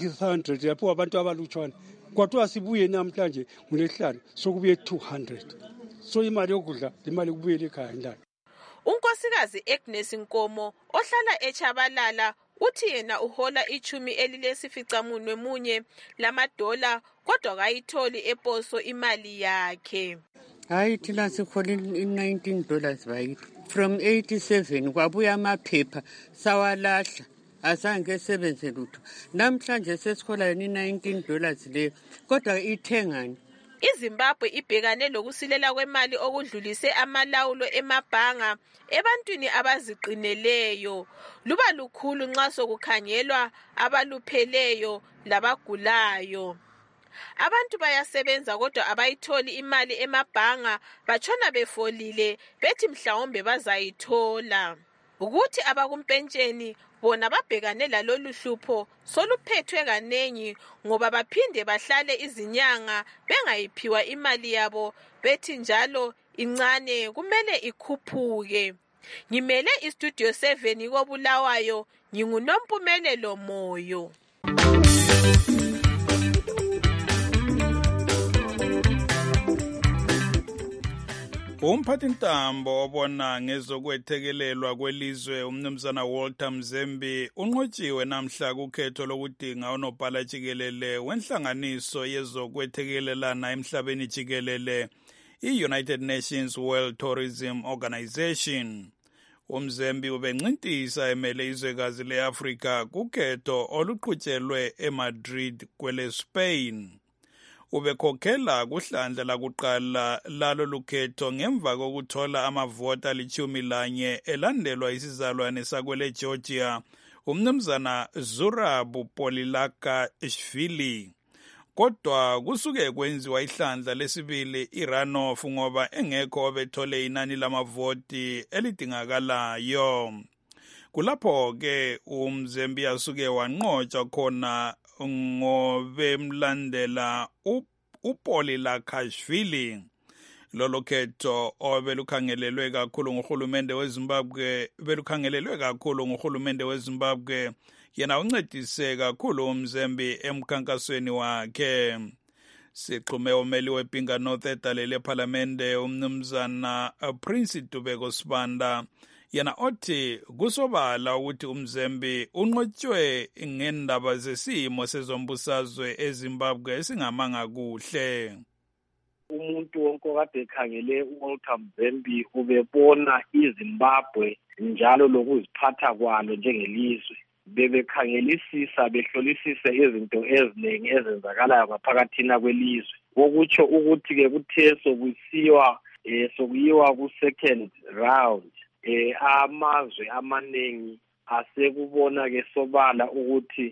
i600 lapho abantu abalutshwana kwathiwa sibuye namhlanje ngolesihlanu sokubuye 200 so imali yokudla imali kubuyela ekhaya ndala. Unkosikazi Agnes Nkomo ohlala eChabalala uthi yena uhola $11.5 lamadola kodwa kayitholi eposo imali yakhe. Hayi thina sikhola $19 bayithi from 87 kwabuya amaphepha sawalahla azange esebenze lutho namhlanje sesikhola $19 le kodwa ithengani. iZimbabwe ibhekane lokusilela kwemali okudlulise amalawulo emabhanga ebantwini abaziqineleyo luba lukhulu nxa sokukhangelwa abalupheleyo labagulayo. Abantu bayasebenza kodwa abayitholi imali emabhanga batshona befolile bethi mhlawumbe bazayithola. Ukuthi abakumpentsheni bona babhekane lalolu hlupho soluphethwe kanengi ngoba baphinde bahlale izinyanga bengayiphiwa imali yabo bethi njalo incane kumele ikhuphuke. Ngimele iStudio 7 koBulawayo nginguNompumelelo Moyo. Umphathintambo obona ngezokwethekelelwa kwelizwe umnumzana Walter Mzembi unqotshiwe namhla kukhetho lokudinga unobhala jikelele wenhlanganiso yezokwethekelelana emhlabeni jikelele i-United Nations World Tourism Organization. Umzembi ubencintisa emele izwekazi le-Afrika kukhetho oluqhutshelwe eMadrid kwele-Spain. Ubekhokhela kuhlandla lakuqala lalo lukhetho ngemva kokuthola amavota $11 elandelwa isizalwane sakwele Georgia umnumzana Zurabu Polilakashvili. Kodwa kusuke kwenziwa ihlandla lesibili irunoff ngoba engekho obethole inani lamavoti elidingakalayo. kulapho ke uMzembe asuke wanqotshwa khona ngobemlandela uPoli Lakashvili. Lolo khetho obelukhangelelwe kakhulu nguhulumende weZimbabwe yena uncedise kakhulu uMzembe emkhankasweni wakhe. Sixhume umeli wePinga North edalele ePhalamende umnumzana Prince Dubeko Sibanda yena othi kusobala ukuthi uMzembe unqotshwe ngendaba zesimo sezombusazwe eZimbabwe esingamanga kuhle. Umuntu wonke kade ekhangele uWalter Mzembe ubebona iZimbabwe njalo lokuziphatha kwalo njengelizwe. Bebekhangelisisa behlolisise izinto eziningi ezenzakalayo ngaphakathina kwelizwe. Okutsho ukuthi ke kuthe sokuyiwa ku-second round amazwe amaningi asekubona ke sobala ukuthi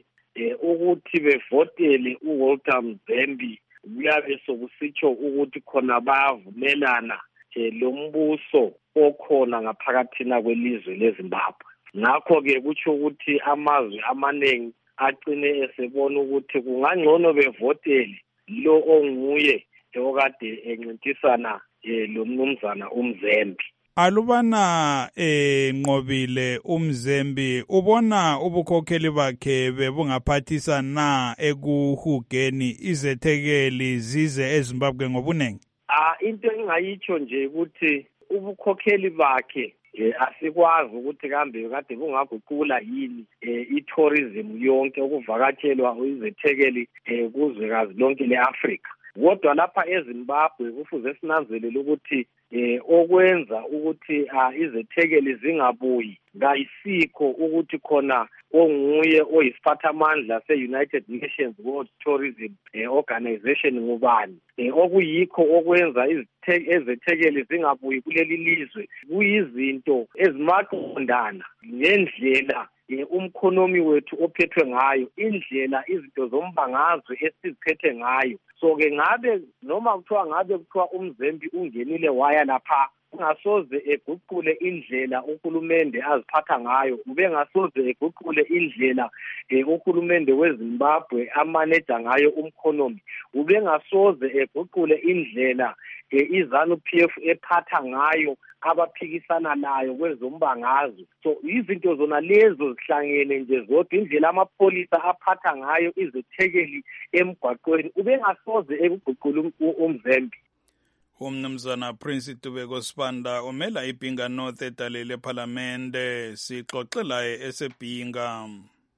bevotele uWalter Mzembe kuyabe sokusitsho ukuthi khona bayavumelana lo mbuso okhona ngaphakathina kwelizwe leZimbabwe. Ngakho-ke kutsho ukuthi amazwe amaningi agcine esebona ukuthi kungangcono bevotele lo onguye okade encintisana lo mnumzana uMzembe. Alubana nqobile uMzembe ubona ubukhokheli bakhe bebungaphathisa na ekuhugeni izethekeli zize eZimbabwe ngobunengi? Into engingayitsho nje ukuthi ubukhokheli bakhe asikwazi ukuthi kambe kade bungaguqula yini itourism yonke ukuvakatshelwa izethekeli kuzwekazi lonke leAfrika. Kodwa lapha eZimbabwe kufuze sinanzelele ukuthi okwenza ukuthi izethekeli zingabuyi ngayisikho ukuthi khona onguye oyisiphathamandla se-United Nations World Tourism Organization ngubani. Okuyikho okwenza izethekeli zingabuyi kuleli lizwe kuyizinto ezimaqondana ngendlela umkhonomi wethu ophethwe ngayo, indlela izinto zombangazwe esiziphethe ngayo. So ke ngabe noma kuthiwa uMzembe ungenile waya lapha ungasoze eguqule indlela uhulumende aziphatha ngayo, ubengasoze eguqule indlela uhulumende weZimbabwe amaneja ngayo umkhonomi, ubengasoze eguqule indlela iZANU-PF ephatha ngayo abaphikisana nayo kwezombangazwe. So izinto zona lezo zihlangene nje zodwa, indlela amapholisa aphatha ngayo izethekeli emgwaqweni, ubengasoze ekuguqula uMzembe. Umnumzana Prince Dubeko Sibanda umela iPinga North edalele ePhalamende, sixoxela esePinga.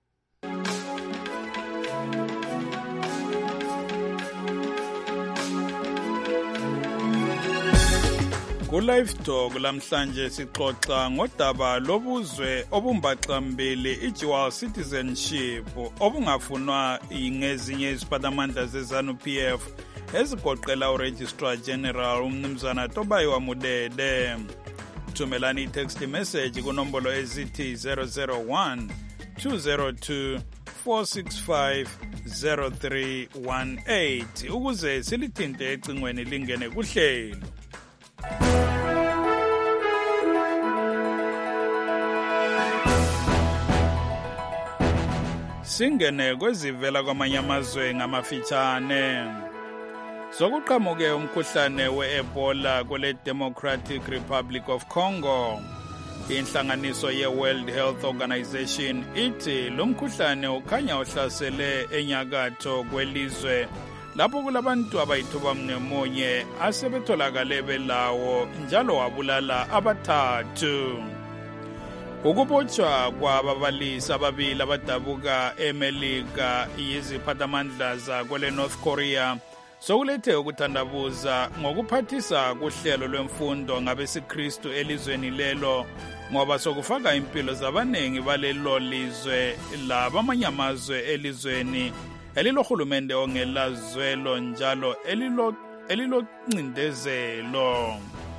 Ku-Live Talk lamhlanje sixoxa ngodaba lobuzwe obumbaxambili i-dual citizenship obungafunwa ngezinye iziphathamandla ze-ZANU-PF ezigoqela uRegistrar General umnumzana Tobayiwa Mudede. Thumelani i-text message kunombolo ezithi 001 202 465 0318 ukuze silithinte ecingweni lingene kuhlelo. Singene kwezivela kwamanye amazwe ngamafitshane. Sokuqhamuke umkhuhlane we-Ebola kwele Democratic Republic of Congo. Inhlanganiso ye-World Health Organization ithi lo mkhuhlane ukhanya uhlasele enyakatho kwelizwe lapho kulabantu abayithuba mnemunye asebetholakale belawo njalo wabulala abathathu. Ukubotshwa kwababalisi ababili abadabuka eMelika yiziphathamandla zakwele North Korea sokulethe ukuthandabuza ngokuphathisa kuhlelo lwemfundo ngabesiKristu elizweni lelo, ngoba sokufaka impilo zabanengi balelo lizwe labamanye amazwe elizweni elilohulumende ongelazwelo njalo eliloncindezelo.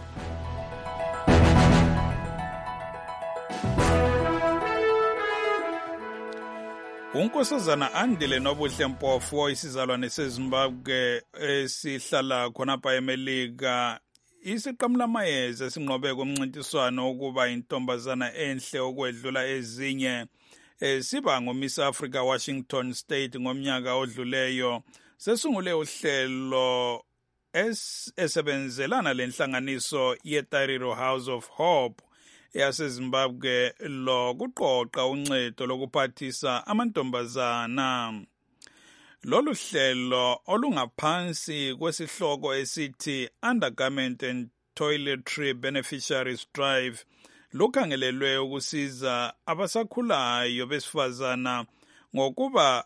Unkosazana Andile Nobuhle Mpofu isizalwane seZimbabwe esihlala khonapha eMelika isiqamulamayeza esinqobe kumncintiswano ukuba intombazana enhle okwedlula ezinye siba ngoMiss Africa Washington State ngomnyaka odluleyo sesungule uhlelo esebenzelana lenhlanganiso yeTariro House of Hope yaseZimbabwe lokuqoqa uncedo lokuphathisa amantombazana. Lolu hlelo olungaphansi kwesihloko esithi Undergarment and Toiletry Beneficiaries Drive lukhangelelwe ukusiza abasakhulayo besifazana ngokuba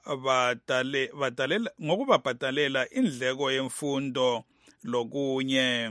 bhatalela indleko yemfundo lokunye.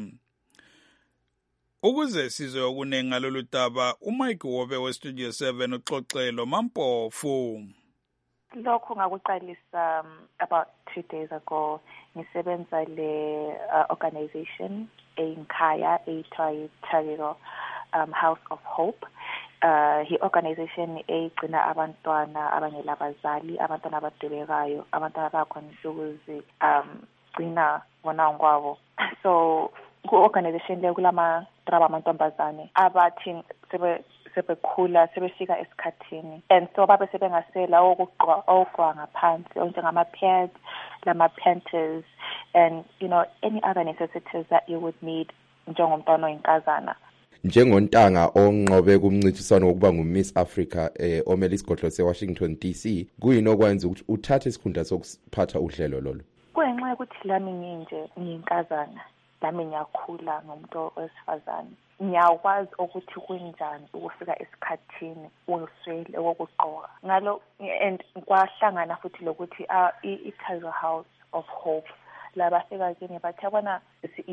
Ukuze sizwe okunengi ngalolu daba, uMike Wobe weStudio 7 uxoxelo Mampofu. Lokho ngakuqalisa about 2 days ago ngisebenza le organization eNkhaya ethiwa Tariro House of Hope. Hi organization egcina abantwana abangelabazali, abantwana abadubekayo, abantwana abakwanisa ukuzigcina bona ngokwabo. So ku-organization le kulama traba amantombazane abathi sebekhula sebefika esikhathini, and so babe sebengasela okugqwa ngaphansi njengama-pads, lama-panties, and any other necessities that you would need njengomntwana oyinkazana. Njengontanga onqobe kumncintiswano wokuba nguMiss Africa omele isigodlo seWashington DC, kuyini okwenza ukuthi uthathe isikhundla sokuphatha uhlelo lolo? Kungenxa yokuthi lami nginje ngiyinkazana, lami ngiyakhula ngomuntu wesifazane. Ngiyakwazi ukuthi kunjani ukufika esikhathini uswele okugqoka. Ngalo and kwahlangana futhi lokuthi iTariro House of Hope labafika kini bathi yabona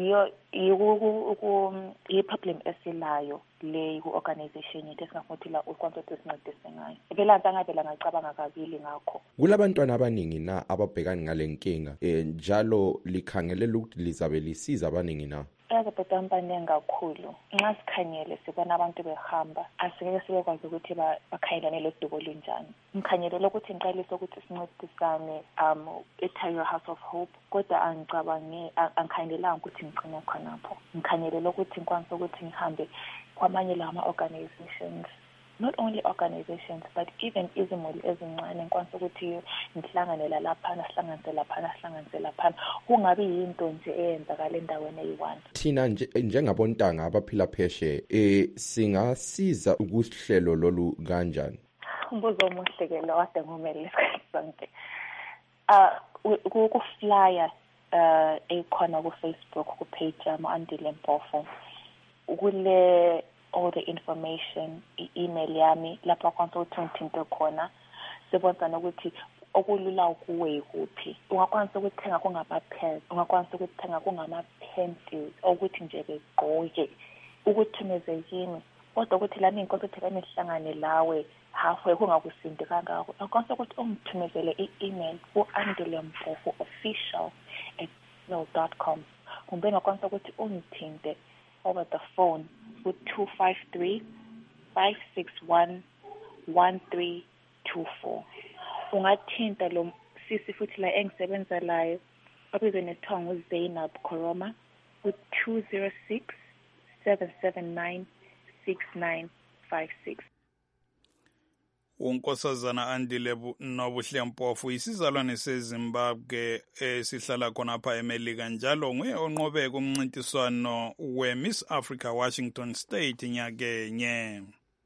i-problem esilayo le ku-organization yethu esingafuthi la ukwanto esincedise ngayo. Phela ngavela ngacabanga kabili ngakho. Kulabantwana abaningi na ababhekana ngale nkinga njalo likhangelela ukuthi lizabe lisiza abaningi na? Abantwana abaningi kakhulu. Nxa sikhanyele sibona abantu behamba, asingeke sibekwazi ukuthi bakhangelane lodubo olunjani. Ngikhanyelela ukuthi ngiqalise ukuthi sincedisane eTariro House of Hope, kodwa angikhangelelanga ukuthi ngigcine khonapho. Ngikhanyelela ukuthi ngikwanise ukuthi ngihambe kwamanye lama organizations, not only organizations but even izimuli ezincane, ngikwanise ukuthi ngihlanganela laphana, sihlanganise laphana, kungabi yinto nje eyenzakala endaweni eyi-one. Thina njengabontanga abaphila pheshe singasiza ukuhlelo lolu kanjani? Umbuzo omuhle ke lo kade ngumele isikhathi sonke. Ukuflyer ekhona ku-Facebook ku-page yami Andile Mpofu, kule all the information, i-email yami lapho akwanisa ukuthi ngithinte khona, sibonisa ukuthi okulula kuwe yikuphi. Ungakwanisa ukuthenga kungama-pads, ungakwanisa ukuthenga kungama-panties ukuthi nje begqoke, ukuthumeze kimi, kodwa ukuthi lami inkonzo ukuthi kami sihlangane lawe halfway kungakusindi kangako. Ungakwanisa ukuthi ungithumezele i-email ku-andileMpofu@gmail.com, kumbe ungakwanisa ukuthi ungithinte over the phone ku-253-561-1324. Ungathinta lo sisi futhi la engisebenza layo obizwe nethiwa nguZainab Koroma ku-206-779-6956. unkosazana Andile Nobuhle Mpofu isizalwane seZimbabwe esihlala khonapha eMelika, njalo nguye onqobe kumncintiswano weMiss Africa Washington State nyakenye.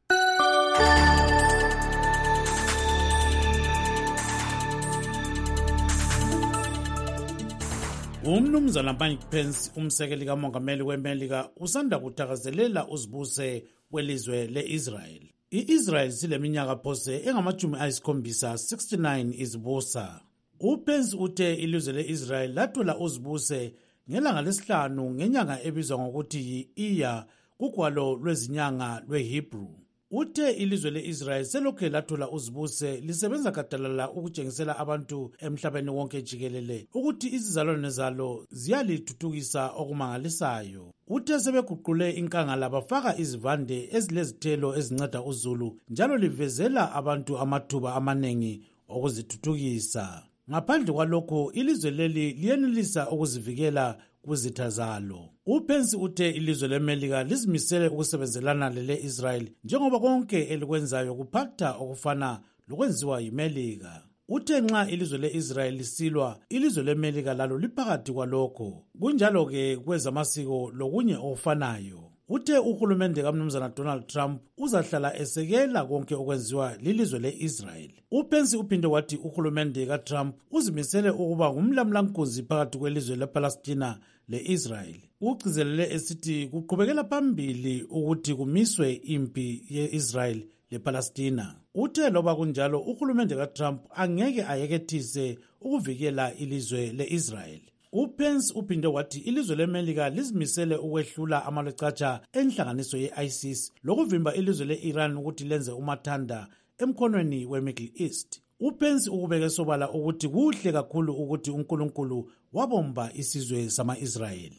Umnumzana Mike Pence, umsekeli kamongameli weMelika, usanda kuthakazelela uzibuse welizwe leIsrael. I-Israel sileminyaka phose engama-69 izibusa. UPence uthe ilizwe leIsrael lathola uzibuse ngelanga lesihlanu ngenyanga ebizwa ngokuthi yi-Iya kugwalo lwezinyanga lweHebrew. Uthe ilizwe leIsrael selokhe lathola uzibuse lisebenza gadalala ukutshengisela abantu emhlabeni wonke jikelele ukuthi izizalwane zalo ziyalithuthukisa okumangalisayo. Uthe sebeguqule inkangala bafaka izivande ezilezithelo ezinceda uzulu, njalo livezela abantu amathuba amanengi okuzithuthukisa. Ngaphandle kwalokho, ilizwe leli liyenelisa ukuzivikela kwizitha zalo. UPence uthe ilizwe leMelika lizimisele ukusebenzelana lele-Israel njengoba konke elikwenzayo kuphatha okufana lokwenziwa yiMelika. Uthe nxa ilizwe le-Israel lisilwa, ilizwe leMelika lalo liphakathi kwalokho. Kunjalo-ke kwezamasiko lokunye okufanayo. Uthe uhulumende kaMnumzana Donald Trump uzahlala esekela konke okwenziwa lilizwe le-Israel. UPence uphinde wathi uhulumende kaTrump uzimisele ukuba ngumlamlankunzi phakathi kwelizwe lePalestina le-Israel. Ugcizelele esithi kuqhubekela phambili ukuthi kumiswe impi ye-Israel lePalestina. Uthe loba kunjalo uhulumende kaTrump angeke ayekethise ukuvikela ilizwe le-Israel. UPence uphinde wathi ilizwe leMelika lizimisele ukwehlula amalecatsha enhlanganiso ye-ISIS lokuvimba ilizwe le-Iran ukuthi lenze umathanda emkhonweni we-Middle East. UPence ukubeke sobala ukuthi kuhle kakhulu ukuthi uNkulunkulu wabomba isizwe sama-Israyeli.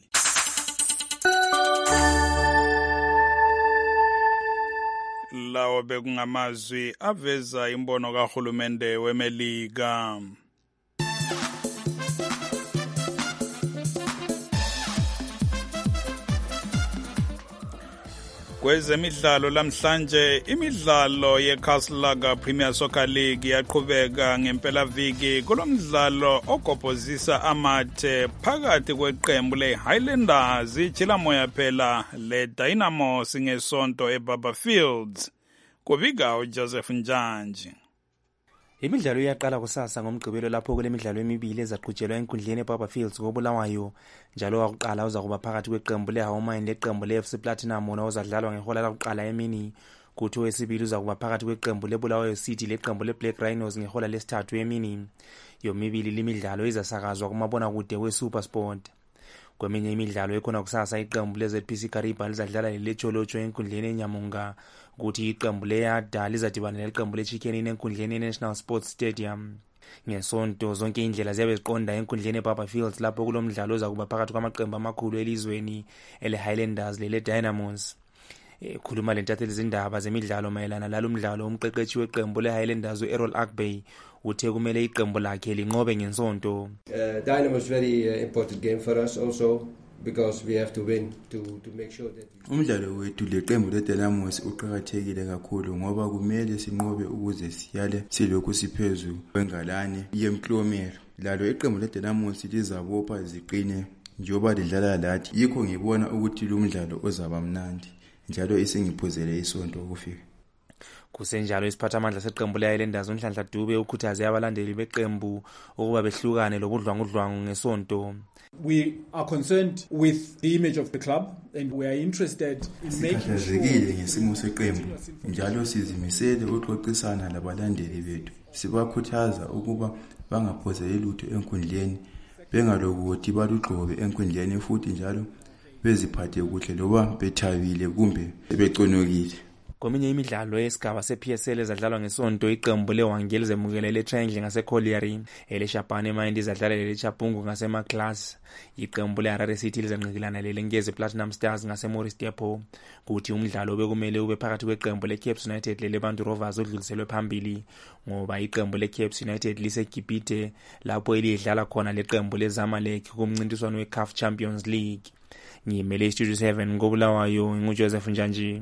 Lawo bekungamazwi aveza imbono kahulumende weMelika. Kwezemidlalo lamhlanje imidlalo yeCastle Premier Soccer League yaqhubeka ngempelaviki kulomdlalo ogobhozisa amathe phakathi kweqembu leHighlanders iJilamoya phela leDynamos ngesonto eBaba Fields. Kubika uJoseph Njanji. Imidlalo iyaqala kusasa ngomgqibelo lapho kulemidlalo emibili ezaqhutshelwa enkundleni eBaba Fields koBulawayo. Njalo wakuqala uzakuba phakathi kweqembu leHawmine leqembu leFC Platinum wona uzadlalwa ngehola lakuqala emini. Kuthi owesibili uzakuba phakathi kweqembu leBulawayo City leqembu leBlack Rhinos ngehola lesithathu emini. Yomibili limidlalo izasakazwa kumabonakude weSuperSport. Kweminye imidlalo ekhona kusasa iqembu leZPC Kariba lizadlala leCholocho enkundleni eNyamunga. Kuthi iqembu leYada lizadibana leqembu leChicken enkundleni eNational Sports Stadium. Ngesonto zonke indlela ziyabe ziqonda enkundleni eBaba Fields lapho kulomdlalo ozakuba phakathi kwamaqembu amakhulu elizweni eleHighlanders leDynamos. Khuluma lentatheli izindaba zemidlalo mayelana lalomdlalo umqeqeshi weqembu leHighlanders uErrol Akbay uthe kumele iqembu lakhe linqobe ngensonto. Dynamos very important game for us also because we have to win to make sure that umdlalo wethu leqembu leDynamos uqhakathekile kakhulu ngoba kumele sinqobe ukuze siyale silokhu siphezulu kwengalane yemklomelo. Lalo iqembu leDynamos lizabopha ziqine njoba lidlala lathi. Yikho ngibona ukuthi lo mdlalo ozaba mnandi njalo isengiphuzele isonto ukufika. Kusenjalo isiphathamandla seqembu leHighlanders uNhlanhla Dube ukhuthaze abalandeli beqembu ukuba behlukane lobudlwangudlwangu ngesonto. We are concerned with the image of the club and we are interested in making sure ngesimo seqembu njalo sizimisele ukuxoxisana labalandeli bethu. Sibakhuthaza ukuba bangaphozeli lutho enkundleni bengalokuthi balugxobe enkundleni futhi njalo beziphathe kuhle loba bethabile kumbe beconokile. Kweminye imidlalo yesigaba sePSL ezadlalwa ngesonto iqembu leWangeli zemukele leTriangle ngaseCollieri eleshabhane Mind izadlala leChapungu ngaseMaclass. Iqembu leHarare City lizanqikilana leLengezi Platinum Stars ngaseMorris Depot. Kuthi umdlalo bekumele ube phakathi kweqembu leCape United leBantu Rovers odluliselwe phambili ngoba iqembu leCape United liseGibhite lapho elidlala khona leqembu leZamalek kumncintiswano weCAF Champions League. Ngimele iStudio 7 ngoBulawayo nguJoseph Njanji.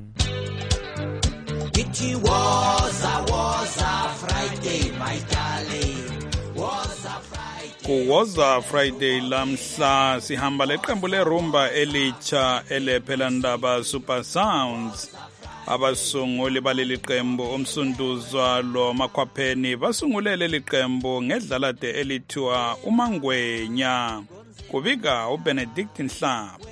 It was a Friday, my darling. Was a Friday. Kuwoza Friday lamhla sihamba leqembu lerumba elicha elephelandaba Super Sounds. Abasunguli baleli qembu umsunduzwa lo makhwapheni basungulele liqembu ngedlalade elithiwa uMangwenya. Kubika uBenedict Nhlapho.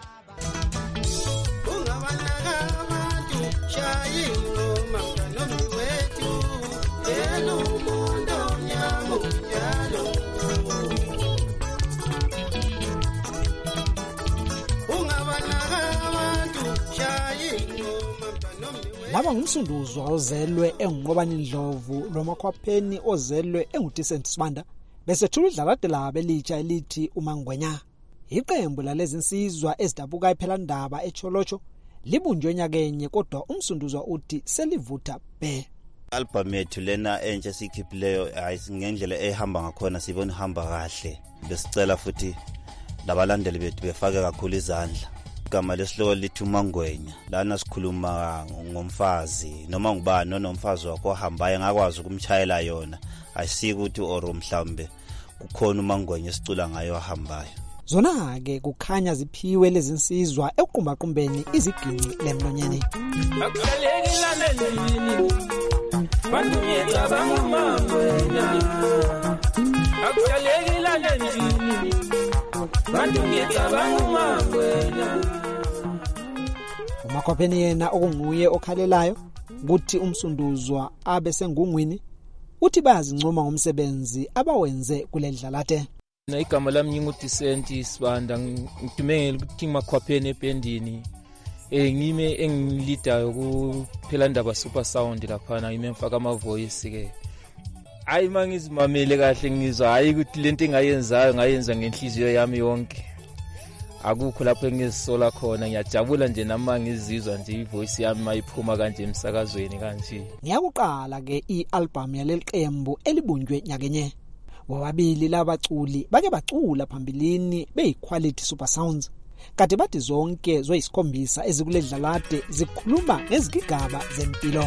Laba ngumsunduzwa ozelwe engunqobani Ndlovu lomakhwapheni ozelwe enguDecent Sibanda bese thula idlalade labo elitsha elithi uMangwenya. Iqembu lalezi insizwa ezidabuka ephelandaba eCholocho libunjwe nyakenye kodwa umsunduzwa uthi selivutha be. Album yethu lena entsha sikhiphileyo ngendlela ehamba ngakhona sibona ihamba kahle. Besicela futhi labalandeli bethu befake kakhulu izandla. Igama lesihloko lithi uMangwenya. Lana sikhuluma ngomfazi noma ngubani onomfazi wakho ohambayo ngakwazi ukumchayela yona. Ayisiki ukuthi oro mhlambe kukhona uMangwenya esicula ngayo ohambayo. Zona-ke kukhanya ziphiwe lezi nsizwa ekuqumbaqumbeni iziginci lemlonyeni. uMakhwapheni yena okunguye okhalelayo ukuthi umsunduzwa abe sengungwini uthi bayazincoma ngomsebenzi abawenze kuledlalate. Igama lami ngingudecent Sibanda, ngidumele ukuthi Makhwapheni ebhendini. Ngime engilidayo kuphela ndaba Super Sound lapha ngime mfaka ama voice ke. Hayi mangizimamele kahle ngizwa hayi ukuthi lento engayenzayo ngayenza ngenhliziyo yami yonke. Akukho lapho engizisola khona, ngiyajabula nje nama ngizizwa nje ivoice yami mayiphuma kanje emsakazweni kanje. Ngiyakuqala ke i-album yaleli qembu elibunjwe nyakenye. Wababili labaculi bake bacula phambilini beyiquality Super Sounds. Kade bathi zonke zoyisikhombisa ezikuledlalade zikhuluma ngezigigaba zempilo.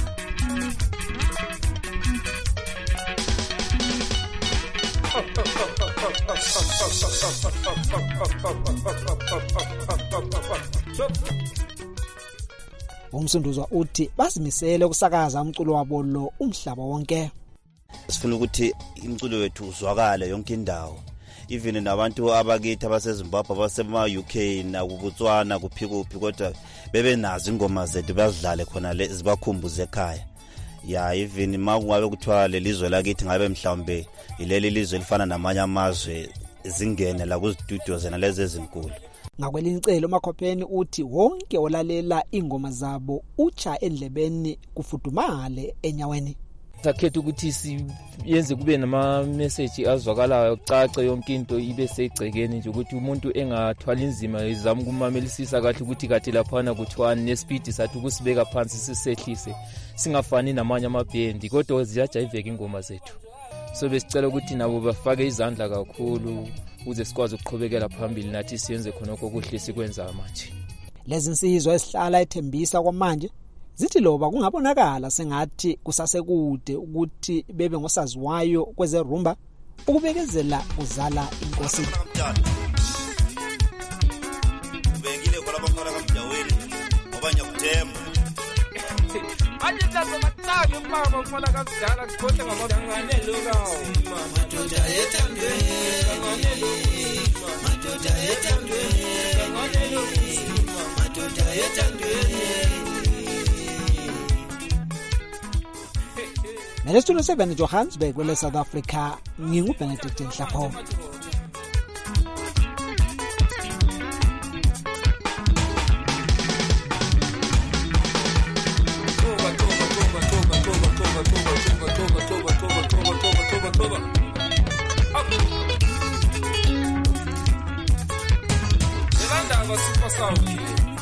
Umsunduzwa uthi basimisele ukusakaza umculo wabo lo umhlaba wonke. Sifuna ukuthi umculo wethu uzwakale yonke indawo. Even nabantu abakithi abaseZimbabwe abasema UK na kuBotswana kuphikuphi kodwa bebe nazo ingoma zethu bazidlale khona le zibakhumbuze ekhaya. Ya even makungabe kuthiwa lelizwe lakithi ngabe mhlawumbe ileli lizwe lifana namanye amazwe zingene la kuzistudio zena lezi ezinkulu. Ngakwelinqelo uMakhwapheni uthi wonke olalela ingoma zabo ucha endlebeni kufudumale enyaweni. Sakhetha ukuthi siyenze kube nama message azwakalayo cace yonke into ibe segcekeni nje ukuthi umuntu engathwala inzima izama kumamelisisa kahle ukuthi kathi laphana kuthiwa nespeed sathi ukusibeka phansi sisehlise singafani namanye amabhendi kodwa ziyajayiveka ingoma zethu. So besicela ukuthi nabo bafake izandla kakhulu uze sikwazi ukuqhubekela phambili nathi siyenze khonoko kuhle sikwenza manje. Lezi nsizwa esihlala ethembisa kwamanje zithi loba kungabonakala sengathi kusasekude ukuthi bebe ngosaziwayo kwezerumba ukubekezela uzala inkosi. Ubengile kwalabafana kamjaweni ngoba nyakuthemba. Manje nazo bathabe mama mfana kamdala sikhohle ngamangane lokawo. Madoda ethandweni, ngane lo. Madoda ethandweni, ngane lo. Madoda ethandweni. Nelestudio 7 Johannesburg kwele South Africa nginguBenedict Nhlapho. Super Sound.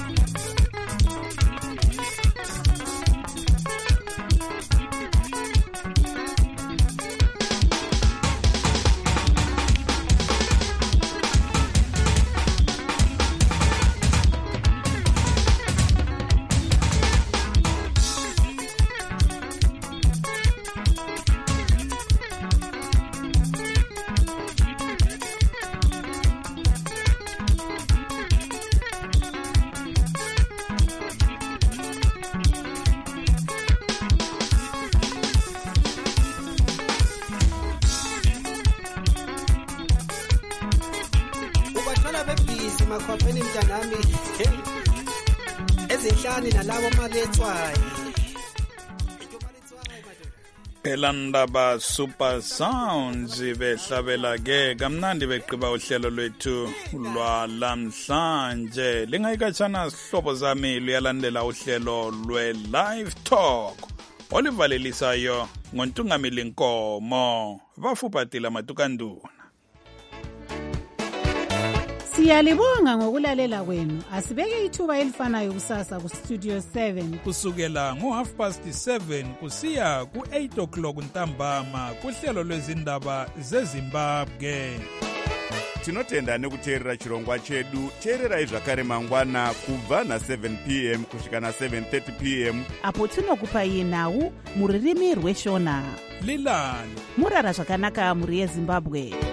Makhwapheni mntanami ezinhlani nalabo malethwayo. Elandaba Super Sounds behlabela ke kamnandi beqiba uhlelo lwethu lwalamhlanje. Lingayikatshana sihlobo zami luyalandela uhlelo lwe-Live Talk olivalelisayo ngoNtungamili Nkomo bafuphatila matukanduna. Siyalibonga ngokulalela kwenu. Asibeke ithuba elifanayo kusasa ku Studio 7 kusukela ngo7:30 kusiya ku8 o'clock ntambama kuhlelo lwezindaba zeZimbabwe. tinotenda nekuteerera chirongwa chedu. Teererai zvakare mangwana kubva na7 p.m. kusvika na7:30 p.m. apo tinokupai nhau mururimi rweshona. Lilani murara zvakanaka muri yeZimbabwe.